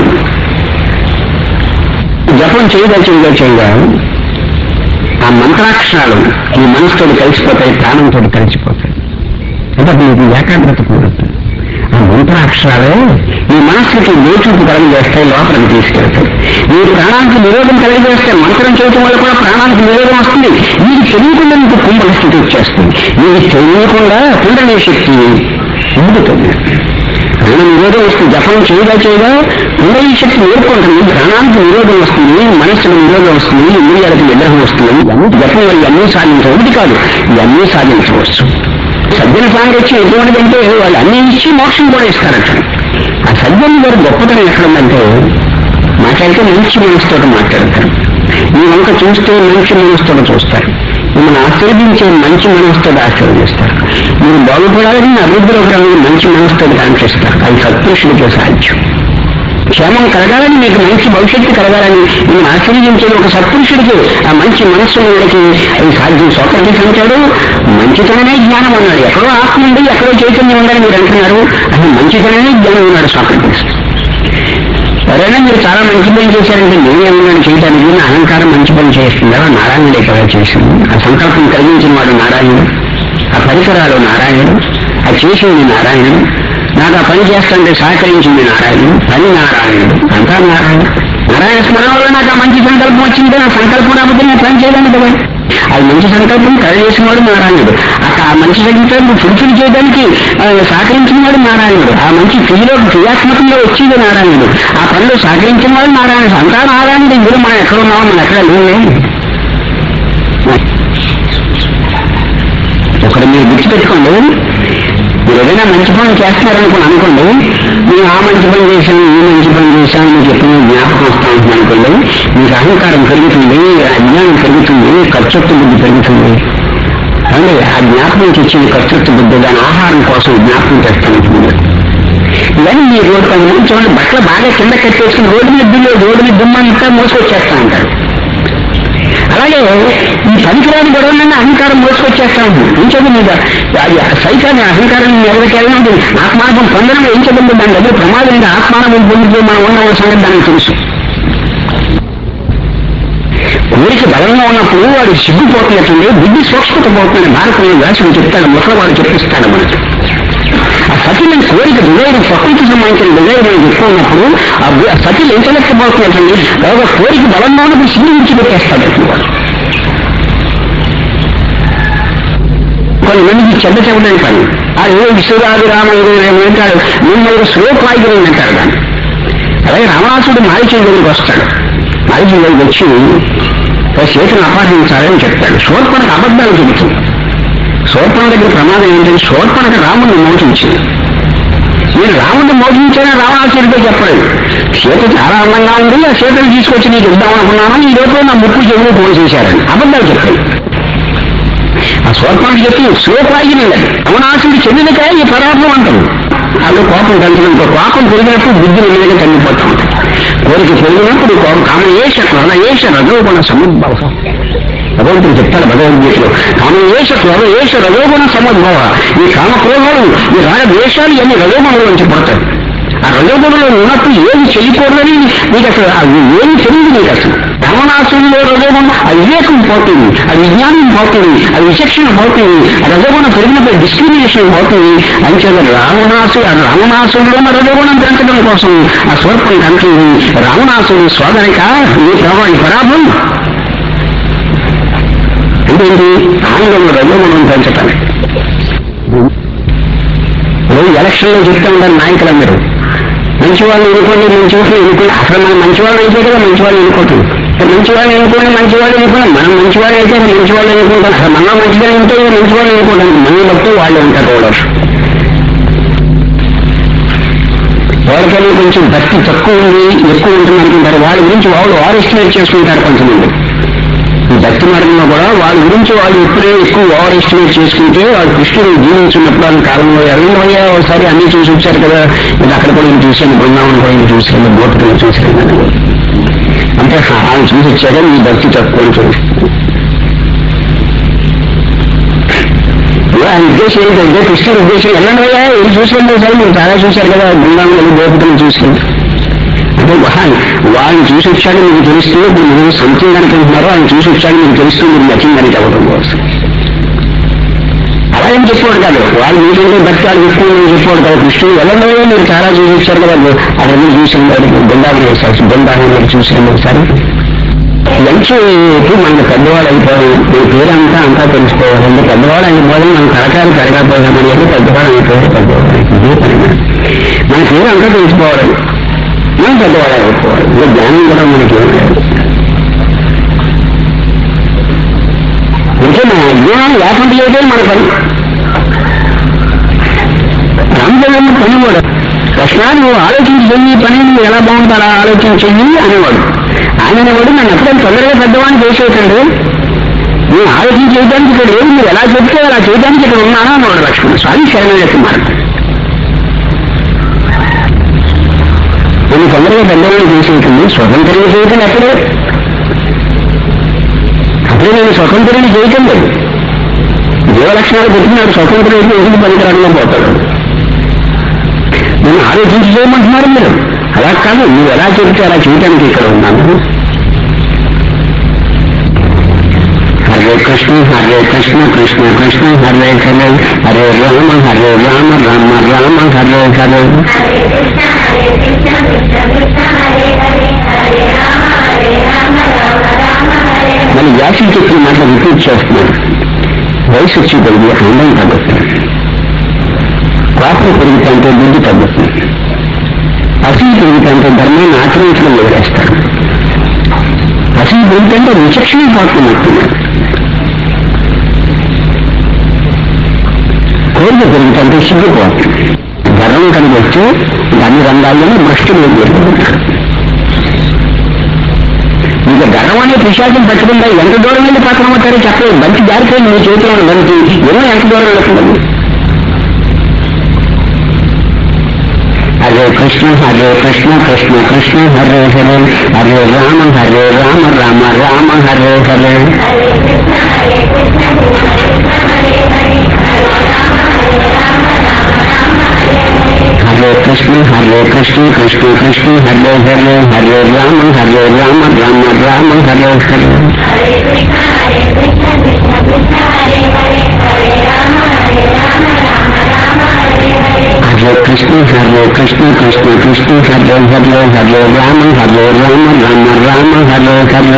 జపం చేయగా చేయగా చేయగా ఆ మంత్రాక్షరాలు నీ మనసుతో కలిసిపోతాయి, ప్రాణంతో కలిసిపోతాయి. అంటే నీకు ఏకాగ్రత కూడుతుంది. ఆ మంత్రాక్షరాలే నీ మనస్సుకి లోచుకు కలగజేస్తాయి, లోపలికి తీసుకెళ్తాయి. నీ ప్రాణానికి నిరోధం కలిగజేస్తే మంత్రం చేయటం వల్ల కూడా ప్రాణానికి నిరోధం వస్తుంది. నీకు తెలియకుండా నీకు కుంభల స్థితి వచ్చేస్తుంది. నీకు తెలియకుండా కుండలే శక్తి ఊడుతుంది, ప్రాణ నిరోధం వస్తుంది. జపం చేయగా చేయగా కుండలి శక్తి నేర్చుకుంటుంది, ప్రాణానికి నిరోధం వస్తుంది, మనస్సుకు నిరోధం వస్తుంది, ఇంద్రియాలకు నిగ్రహం వస్తుంది. జపం వల్ల ఇవన్నీ సాధించవచ్చు. ఒకటి కాదు, ఇవన్నీ సాధించవచ్చు. సజ్జన సాంగత్యం ఎటువంటిదంటే వాళ్ళు అన్ని ఇచ్చి మోక్షం కూడా ఇస్తారట. ఆ సజ్జన గారు గొప్పతనం ఎక్కడుందంటే మాట్లాడితే మంచి మనసుతో మాట్లాడతారు, మీ వంక చూస్తే మంచి మనసుతో చూస్తారు, మిమ్మల్ని ఆశీర్వదించే మంచి మనసుతో ఆశీర్వదిస్తారు. మీరు బాగుపడాలని అభివృద్ధిలోకి రావాలని మంచి మనసుతో కాంక్షిస్తారు. అది సత్పురుషుడికే సాధ్యం. క్షేమం కలగాలని, మీకు మంచి భవిష్యత్తు కలగాలని నేను ఆశీర్వదించేది ఒక సత్పురుషుడికి, ఆ మంచి మనస్సు వాళ్ళకి అది సాధ్యం. సోక్రటీస్ అంటాడు మంచితనమే జ్ఞానం అన్నాడు. ఎక్కడో ఆత్మ ఉంది, ఎక్కడో చైతన్యం ఉందని మీరు అంటున్నారు, అది మంచితనమే జ్ఞానం ఉన్నాడు సోక్రటీస్. ఎవరైనా మీరు చాలా మంచి పని చేశారంటే నేనేమన్నాడు చేయడానికి, నా అహంకారం మంచి పని చేస్తుందా, నారాయణుడే కదా చేసింది. ఆ సంకల్పం కలిగించిన వాడు నారాయణుడు, ఆ పరిసరాలు నారాయణుడు, ఆ చేసింది నారాయణుడు, నాకు ఆ పని చేస్తుంటే సహకరించింది నారాయణుడు, పని నారాయణుడు, అంతా నారాయణ. నారాయణ స్మరణ వల్ల నాకు ఆ మంచి సంకల్పం వచ్చింటే నా సంకల్పం రాకపోతే నేను పని చేయడానికి కదా. అది మంచి సంకల్పం కలగజేసిన వాడు నారాయణుడు. ఆ మంచి సంకల్పం ఫుల్ఫిల్ చేయడానికి సహకరించిన వాడు నారాయణుడు. ఆ మంచి క్రియలో క్రియాత్మకంగా వచ్చేది నారాయణుడు. ఆ పనిలో సహకరించిన వాడు నారాయణుడు. అంతా నారాయణుడు. ఇందులో మనం ఎక్కడ ఉన్నామో మనం ఎక్కడ లేవు. ఒకటి మీరు గుర్తుపెట్టుకోండి, మీరు ఏదైనా మంచి పనులు చేస్తున్నారనుకుని అనుకోండి, మీరు ఆ మంచి పని చేశాను, ఈ మంచి పని చేశాను మీకు ఎప్పుడు జ్ఞాపకం వస్తా ఉంటుంది అనుకోండి, మీకు అహంకారం పెరుగుతుంది, అజ్ఞానం పెరుగుతుంది, కర్తృత్వ బుద్ధి పెరుగుతుంది. అంటే ఆ జ్ఞాపకం తెచ్చింది కర్తృత్వ బుద్ధి, దాని ఆహారం కోసం జ్ఞాపకం తెస్తాను. ఇవన్నీ మీ రోడ్డు పని చూడండి, బట్టలు బాగా కింద కట్టేసుకుని రోడ్డు మీద దుమ్ము రోడ్డు మీద దుమ్మంతా మోసుకొచ్చేస్తా ఉంటారు. అలాగే ఈ పనికిరాని గొడవలన్నా అహంకారం మోసుకొచ్చేస్తా ఉంటుంది. ఏం చదువు మీద అది సైతాన్ని అహంకారం ఎవరికెళ్ళినా ఉంటుంది. ఆత్మానుభవం పొందడం ఏం చదువు దాని దగ్గర ప్రమాదం ఏంటి, ఆత్మానుభవం పొందితే మనం ఉన్న సంగతి దానికి తెలుసు. కోరిక బలంగా ఉన్నప్పుడు వాడు సిగ్గుపోతున్నట్టుంది, బుద్ధి సూక్ష్మత పోతుందని భారతంలో వ్యాసుడు చెప్తాడు, ముసలవాడు చెప్పిస్తాడు మనకి. ఆ సతిని కోరిక డిజైర్ ప్రకృతి సంబంధించిన డిజైర్ మనకి ఎక్కువ ఉన్నప్పుడు ఆ సతిని ఎంచలేకపోతున్నట్టుంది. బాగా కోరిక బలంగా ఉన్నప్పుడు సిగ్గు విడిచిపెట్టేస్తాడు. కొంతమందికి చెడ్డ చెబుతాయి పని ఆ ఏ విశ్వరాజు రామయ్య అంటాడు, మిమ్మల్ని స్లో పాయిజన్ అంటారు దాన్ని. అలాగే రావణాసుడు మారిచీ దగ్గరికి వస్తాడు. మారిచీ దగ్గరికి వచ్చి సీతను అపహరించాలని చెప్తాడు. శూర్పణకు అబద్ధాలు చెబుతుంది. శూర్పణ దగ్గర ప్రమాదం ఏంటంటే శూర్పణకు రాముడిని మోసించింది. మీరు రాముడిని మోసించారా రావణాసురుడితో చెప్పలేదు. సీత చాలా అందంగా ఉంది, ఆ సీతను తీసుకొచ్చి నీకు ఇద్దామనుకున్నాను, ఈ లోపల నా ముక్కు చెవులు పోసేశారని అబద్ధాలు చెప్పాడు. ఆ శూర్పణకు చెప్పి శ్లోకాయిని రావణాసురుడు చెందినకాయ ఈ పదార్థం అంటారు. అది కోపం కలిగినంత కోపం పెరిగినప్పుడు బుద్ధి నిన్నగా చనిపోతా ఉంటాయి. కోరిక పెరిగినప్పుడు కోపం కామయేష క్రోధయేష రజోగుణ సముద్భవ. భగవంతుడు చెప్తాడు భగవద్గీతలో, కామయేష క్రోధయేష రజోగుణ సముద్భవ. ఈ కామక్రోధాలు, ఈ రాగద్వేషాలు ఇవన్నీ రజోగుణంలో నుంచి పడతాయి. ఆ రజోగుణంలో ఉన్నప్పుడు ఏమి చేయకూడదని నీకు అసలు అది ఏమి తెలియదు. నీకు అసలు రావణాసురులో రజోగుణం ఆ వివేకం పోతుంది, ఆ విజ్ఞానం పోతుంది, ఆ విచక్షణ పోతుంది. ఆ రజోగుణం పెరిగినప్పుడు డిస్క్రిమినేషన్ పోతుంది. అంచేత రావణాసుడు ఆ రావణాసురులో ఉన్న రజోగుణం పెంచడం కోసం ఆ స్వర్పం కంటుంది. రావణాసురుడు స్వాగరిక ఈ ప్రభావ ఈ పరాభం ఏంటి ఆంగ్లంలో రజోగుణం పెంచటానికి. ఎలక్షన్ లో చెప్తా ఉంటారు నాయకులందరూ, మంచి వాళ్ళు ఎన్నుకోండి, మంచి వాళ్ళు ఎన్నుకోండి. అసలు మనం మంచి వాళ్ళు అయితే కదా మంచి వాళ్ళు ఎన్నుకోవటం. మంచి వాళ్ళు ఎన్నుకోండి, మంచి వాళ్ళు ఎన్నుకోండి. మనం మంచి వాళ్ళు అయితే మంచి వాళ్ళు ఎన్నుకుంటాం. అసలు మనం మంచిగా ఉంటే మంచి వాళ్ళు ఎన్నుకుంటాం. మనం బట్టి వాళ్ళు ఉంటారు. ఓడర్స్ వాళ్ళకైనా కొంచెం భక్తి తక్కువ ఉంది, ఎక్కువ ఉంటుంది అనుకుంటారు. వాళ్ళ గురించి వాళ్ళు వారు ఎస్టిమేట్ చేసుకుంటారు కొంతమంది. ఈ భక్తి మార్గంలో కూడా వాళ్ళ గురించి వాళ్ళు ఎప్పుడే ఎక్కువ ఓవర్ ఎస్టిమేట్ చేసుకుంటే వాళ్ళు కృష్ణుడు జీవించినప్పుడు వాళ్ళ కాలంలో ఎవరినయ్యా ఒకసారి అన్ని చూసి వచ్చారు కదా, ఇది అక్కడ కూడా నేను చూశాను, బృందావనం కూడా నేను చూశాను, బోటుకుని చూశాను అంటే ఆయన చూసి వచ్చాక మీ భక్తి తక్కువ చూస్తుంది. ఆయన ఉద్దేశం ఏంటంటే కృష్ణుడి ఉద్దేశం ఎల్లనయ్యా ఇది చూసుకోండి ఒకసారి మీరు చాలా చూశారు కదా, బృందావనం బోటుకుని చూసుకుంది అంటే వాళ్ళని చూసి వచ్చాడు మీకు తెలుస్తుంది. ఇప్పుడు మీరు సంథింగ్ అనుకుంటున్నారో ఆయన చూసి వచ్చాడు మీకు తెలుస్తుంది, మీరు నచ్చిందని చెప్పడం కోసం అలా ఏం చెప్పాడు కాదు. వాళ్ళు మీకంటే భక్తి వాళ్ళు ఎక్కువ చెప్పాడు కదా. కృష్ణుడు వెళ్ళండి మీరు చాలా చూసి వచ్చారు కదా, అక్కడ చూసాను బృందావనం వేసారు, బృందావనం చూసాను ఒకసారి. మంచి మన పెద్దవాళ్ళు అయిపోవాలి, మీ పేరంతా అంతా తెలుసుకోవాలి. అంటే పెద్దవాళ్ళు అయిపోవాలి, మన తరకాలు పెరగకపోయామని చెప్పి పెద్దవాళ్ళు అయిపోయి పెద్దవాళ్ళు ఇదే పని. మన పేరు అంతా తెలుసుకోవాలి, మనం పెద్దవాళ్ళు అయిపోవాలి. ఇంకా జ్ఞానం కూడా మనకి ఏం లేదు. అంటే మన అజ్ఞానం లేకుండా అయితే మన పని రామచంద్రుని పని కూడా కృష్ణ నువ్వు ఆలోచించి చెయ్యి, పని నువ్వు ఎలా బాగుంటారా ఆలోచించి చెయ్యి అనేవాడు. ఆయన అనేవాడు నన్ను ఎప్పుడైనా తొందరగా పెద్దవాడిని చేసేటండి, నేను ఆలోచించి చేయడానికి ఇక్కడ లేదు, మీరు ఎలా చెప్తే అలా చేయడానికి ఇక్కడ ఉన్నానా అన్నవాడు లక్ష్మణ స్వామి శరణయ్య మార్గం. నేను తొందరగా పెద్దవాడిని చేసేటుంది స్వతంత్రంగా చేయటం అప్పుడే అప్పుడే నేను స్వతంత్రాన్ని చేయటం లేదు. దేవలక్షణాలు పెట్టినాడు స్వతంత్రం అయితే ఎదుటి పరికరంలో పోతాడు. నేను ఆలోచించి చేయమంటున్నారు మీరు, అలా కాదు నువ్వు ఎలా చెబితే అలా చేయటానికి ఇక్కడ ఉన్నాను. హరే కృష్ణ హరే కృష్ణ కృష్ణ కృష్ణ హరే హరే హరే రామ హరే రామ రామ రామ హరే హరే. మళ్ళీ వ్యాసం చెప్పిన మాట రిపీట్ చేస్తున్నాడు. వయసు వచ్చి పెరిగి అందం తగ్గుతుంది, కోపం పెరుగుతుంటే బుద్ధి తగ్గుతుంది, అసలు పెరుగుతుంటే ధర్మాన్ని ఆచరించడం వదిలేస్తాడు. అసలు పెరుగుతుంటే విచక్షణ పోతున్నట్టు, కోరిక పెరుగుతుంటే సిగ్గిపోతుంది. గర్వం కనిపెట్టి అన్ని రంగాల్లోనూ భ్రష్టులు పెరుగుతుంటారు. ఇంకా గర్వం అనే పిశాచం పట్టుకుంటా ఎంత దూరం వెళ్ళి పక్కన అవుతారో చెప్పలేదు. బంతి జారిపోయింది మీ చేతిలో బంతి ఏమో ఎంత దూరం వెళ్తుంది. హరే కృష్ణ హరే కృష్ణ కృష్ణ కృష్ణ హరే హరే హరే రామ హరే రామ రామ రామ హరే హరే. హరే కృష్ణ హరే కృష్ణ కృష్ణ కృష్ణ హరే హరే హరే రామ హరే రామ రామ రామ హరే హరే. హరే కృష్ణ హరే కృష్ణ కృష్ణ కృష్ణ హరే హరే హరే రామ హరే రామ రామ రామ హరే హరే.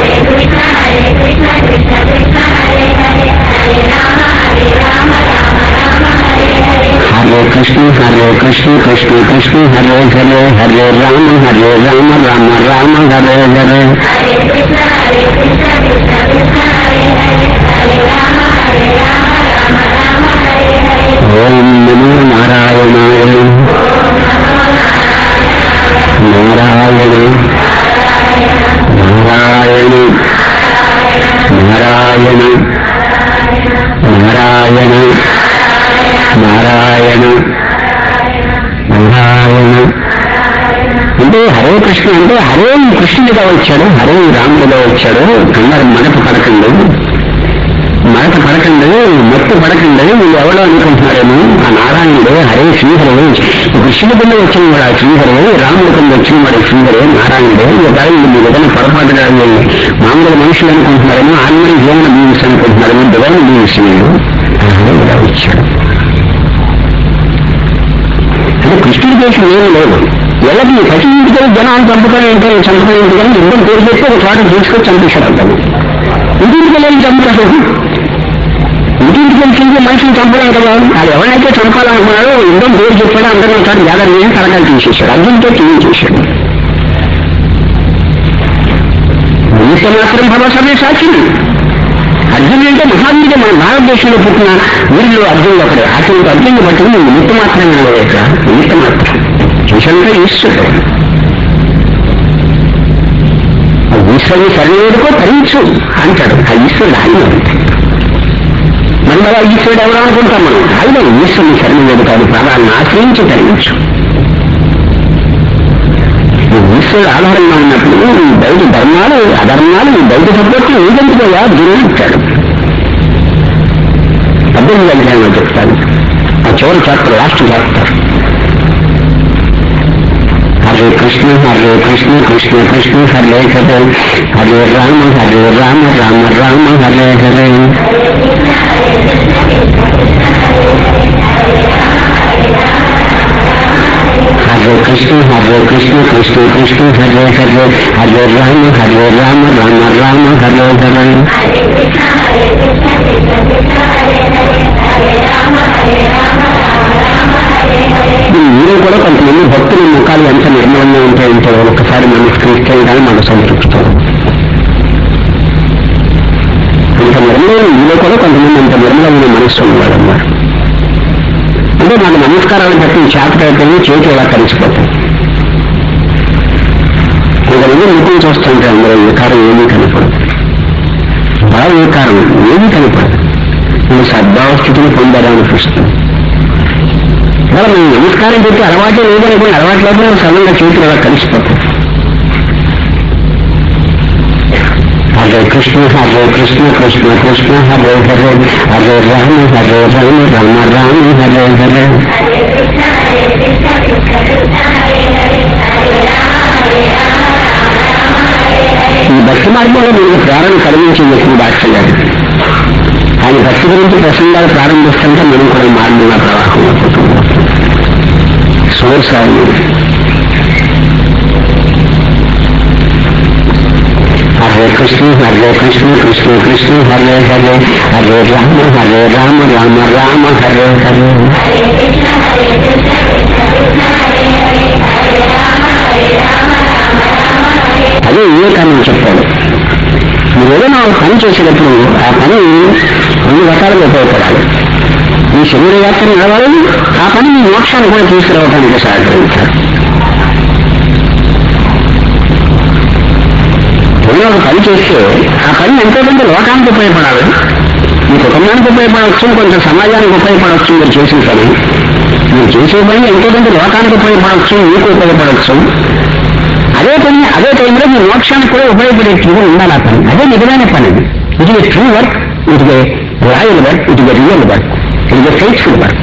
హరే కృష్ణ హరే కృష్ణ కృష్ణ కృష్ణ హరే హరే హరే రామ హరే రామ రామ రామ హరే హరే. ఓం నమో నారాయణాయ నారాయణ నారాయణ నారాయణ నారాయణ నారాయణ నారాయణ. అంటే హరే కృష్ణ అంటే హరే కృష్ణుడిగా వచ్చాడు, హరే రాముడిగా వచ్చాడు. కన్నారు మనకు పడకండి, మనకు పడకండి, మత్తు పడకండి, వీళ్ళు ఎవరో అనుకుంటున్నారేమో. ఆ నారాయణుడు హరే శ్రీహరే, కృష్ణుడి కింద వచ్చిన వాడు ఆ శ్రీహరే, రాముడి కింద వచ్చిన వాడు శ్రీహరే, నారాయణుడే. వీళ్ళు మీరు ఏదైనా పొరపాటుగా మామూలుగా మనుషులు అనుకుంటున్నారేమో, ఆన్మని జీవన బీన్స్ అనుకుంటున్నారేమో, డివైన్ బీన్స్ వీళ్ళు ఇలా వచ్చాడు. అంటే కృష్ణుడి దేశం ఏమీ లేదు. వీళ్ళకి ప్రతి ఇంటికి జనాన్ని చంపుకొని ఏంటో చంపుకొని ఏంటి కానీ యుద్ధం పేరు చేస్తే ఒక చోట తీసుకొని చంపేశాడు అంటారు. ఇంటింటికి వెళ్ళి చంపుతారు, ఇంటింటికి వెళ్ళి మనిషిని చంపలేం కదా. అది ఎవరైతే చంపాలనుకున్నారో యుద్ధం పేరు చెప్పాడో అందరూ చోట జాగ్రత్త తరగాలు తీసేశాడు, అర్జున్తో తీయించేశాడు. నిమిత్త మాత్రం భగవసమే సాక్షి. అర్జునుడు అంటే మహావీరుడు, మన భారతదేశంలో పుట్టిన వీరులు అర్జునుడు ఒకడే. అతనికి అర్జునుడు బట్టి నిమిత్త మాత్రమే లేక నిమిత్త మాత్రం చూసాక ఈశ్వరుడు. ఈశ్వరుని శరణుడికో తరించు అంటాడు. ఆ ఈశ్వరుడు ఆయన. మనం అలా ఈశ్వరుడు ఎవరు అనుకుంటాం మనం. ఆయన ఈశ్వరుని శరణుడు కాదు, ప్రాణాలను ఆశ్రయించి తరించు. ఈశ్వరుడు ఆధారంగా ఉన్నప్పుడు ఈ బయట ధర్మాలు అధర్మాలు ఈ బయట సపోర్ట్లు ఏదంటుకోయా గురువు అంటాడు. పద్దెనిమిది అధ్యాయంలో చెప్తాడు. ఆ చివరి chapter last chapter. Hare Krishna Hare Krishna Krishna Krishna Hare Hare, Hare Rama Hare Rama Rama Rama Hare Hare. Hare Krishna Hare Krishna Krishna Krishna Hare Hare, Hare Rama Hare Rama Rama Rama Hare Hare. మీరు కూడా కొంతమంది భక్తుల ముఖాలు ఎంత నిర్మలంగా ఉంటాయంటే ఒక్కసారి నమస్కరిస్తే కానీ మనకు సంతృప్తిస్తాం. అంత నిర్మలం మీలో కూడా కొంతమంది అంత నిర్మలమైన మనస్సు ఉన్నవాడు అన్నారు. అంటే నాకు నమస్కారాలు బట్టి చేతకైతే చేతి ఇలా కలిసిపోతాయి. కొంతమంది ముఖం చూస్తుంటే అందరూ వికారం ఏమీ కనపడదు, బాగా వికారం ఏమీ కనపడదు. నేను సద్భావ స్థితిని పొందాలనిపిస్తుంది. అలా మేము నమస్కారం పెట్టి అలవాటే లేదనుకుని అలవాటు లేకుండా సడన్గా చేతులు అలా కలిసిపోతాయి. హరే కృష్ణ హరే కృష్ణ కృష్ణ కృష్ణ హరే హరే, హరే రామ హరే రామ రామ రామ హరే హరే. ఈ భక్తి మార్గంలో మీరు ప్రేరణ కలిగించింది ఎక్కువ దాక్షలేదు. ఆయన భక్తి గురించి ప్రసంగాలు ప్రారంభిస్తుంటే మనం కూడా మార్గంగా ప్రవాహం అయిపోతుంది. సోర్స్ ఆయన. హరే కృష్ణ హరే కృష్ణ కృష్ణ కృష్ణ హరే హరే, హరే రామ హరే రామ రామ రామ హరే హరే. అదే వివేకానంద చెప్పాడు. మీరు ఏదైనా పని చేసేటప్పుడు ఆ పని రెండు రకాలుగా ఉపయోగపడాలి. మీ శరీర యాత్ర నడవాలి, ఆ పని మీ మోక్షాన్ని కూడా తీసుకురావడానికి సహకరించాలి. ఏదైనా ఒక పని చేస్తే ఆ పని ఎంతో కొంత లోకానికి ఉపయోగపడాలి, మీ కుటుంబానికి ఉపయోగపడవచ్చు, కొంచెం సమాజానికి ఉపయోగపడవచ్చు. మీరు చేసిన పని మీరు చేసే పని ఎంతో కొంత లోకానికి ఉపయోగపడవచ్చు, మీకు ఉపయోగపడవచ్చు. అదే పని అదే టైంలో మీ మోక్షానికి కూడా ఉపయోగపడేట్టుగా ఉండాలి ఆ పని. అదే నిజమైన పని. It is true work, it is royal work, it is real work, it is faithful work.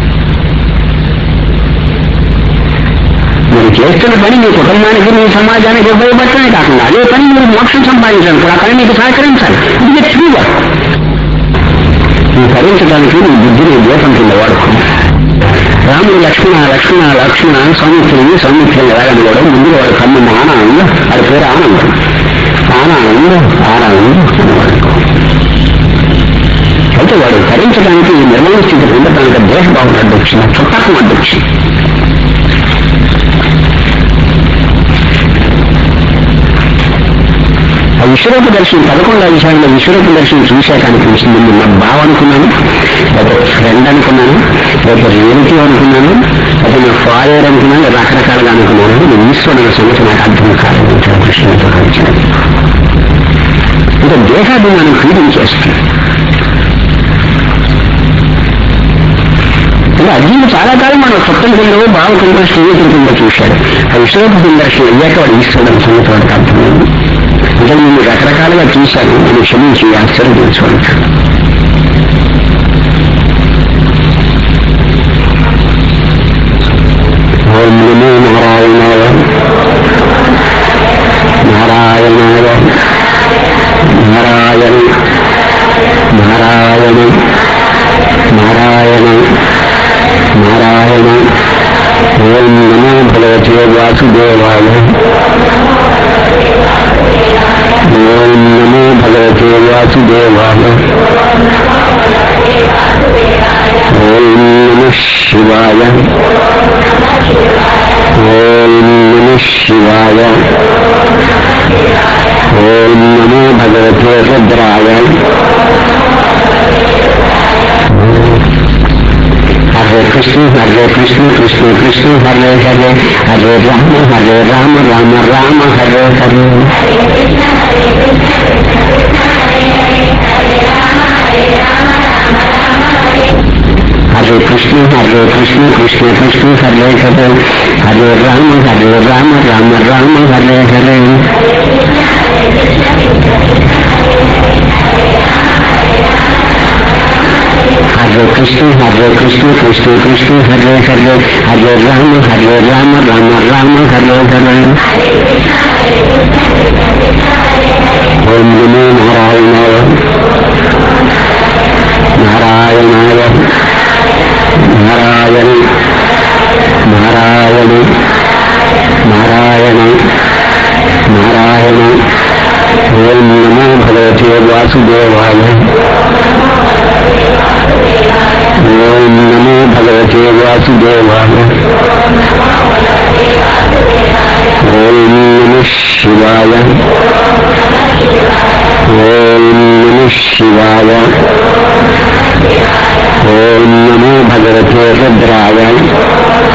మీరు చేస్తున్న పని మీ కుటుంబానికి మీ సమాజానికి ఉపయోగపడటమే కాకుండా అదే పని మీరు మోక్షం సంపాదించాలి కూడా, ఆ పని మీకు సహకరించాలి. It is true work. మీరు భరించడానికి మీ బుద్ధిని దీపం కింద వాడుకోండి. రాముడు లక్ష్మణ లక్ష్మణ లక్ష్మణ సౌమిత్రుని సౌమిత్రుని ఎలాగని కూడా ముందు వాడు కన్ను ఆనందం, వాడి పేరు ఆనందం. ఆనందం ఆనందం వాడుకో. అయితే వాడు భరించడానికి నిర్మల స్థితి పొందడానికి దేశభావం అధ్యక్షుడు, చుట్టకం అధ్యక్షుడు. విశ్వరూప దర్శనం పదకొండు అధ్యాయంలో విశ్వరూప దర్శనం చూశాక అనిపించింది, నా బావ అనుకున్నాను, లేదా ఫ్రెండ్ అనుకున్నాను, లేదా రిలేటివ్ అనుకున్నాను, లేదా నా ఫాదర్ అనుకున్నాను, రకరకాలుగా అనుకున్నాను. నేను ఈశ్వరుడు సంగతి నాకు అర్థం కాలేదు. కృష్ణుడితో కలిసాను. ఇంకా దేహాభిమానం పీడించేస్తుంది. ఇలా అర్జునుడు చాలా కాలం మన సొంతం కింద బావకుండా స్నేహితుల కింద చూశాడు. ఆ విశ్వరూప దర్శనం అయ్యాక వాడు ఈశ్వరుడు సంగతి వాడికి అర్థమైంది. అంటే నేను రకరకాలుగా చూశాను, నేను క్షమించి ఆశ్చర్యించుకోండి. ఓం నమో నారాయణాయ నారాయణాయ నారాయణ నారాయణ నారాయణ నారాయణ. ఓం నమో భగవతే వాసుదేవాయ. ఓం నమో భగవతే వాసుదేవాయ. ఓం నమః శివాయ. ఓం నమః శివాయ. ఓం నమో భగవతే రుద్రాయ. హరే కృష్ణ హరే కృష్ణ కృష్ణ కృష్ణ హరే హరే, హరే రామ హరే రామ రామ రామ హరే హరే. హరే కృష్ణ హరే కృష్ణ కృష్ణ కృష్ణ హరే హరే, హరే రామ హరే రామ రామ రామ హరే హరే. హరే కృష్ణ హరే కృష్ణ కృష్ణ కృష్ణ హరే హరే, హరే రామ హరే రామ రామ రామ హరే హరే. ఓం నమో నారాయణాయ నారాయణాయ నారాయణ నారాయణ నారాయణ నారాయణ. ఓం నమో భగవతే వాసుదేవాయ. ఓం నమో భగవతే వాసుదేవాయ. ఓం నమః శివాయ. ఓం నమః శివాయ. ఓం నమో భగవతే రుద్రాయ.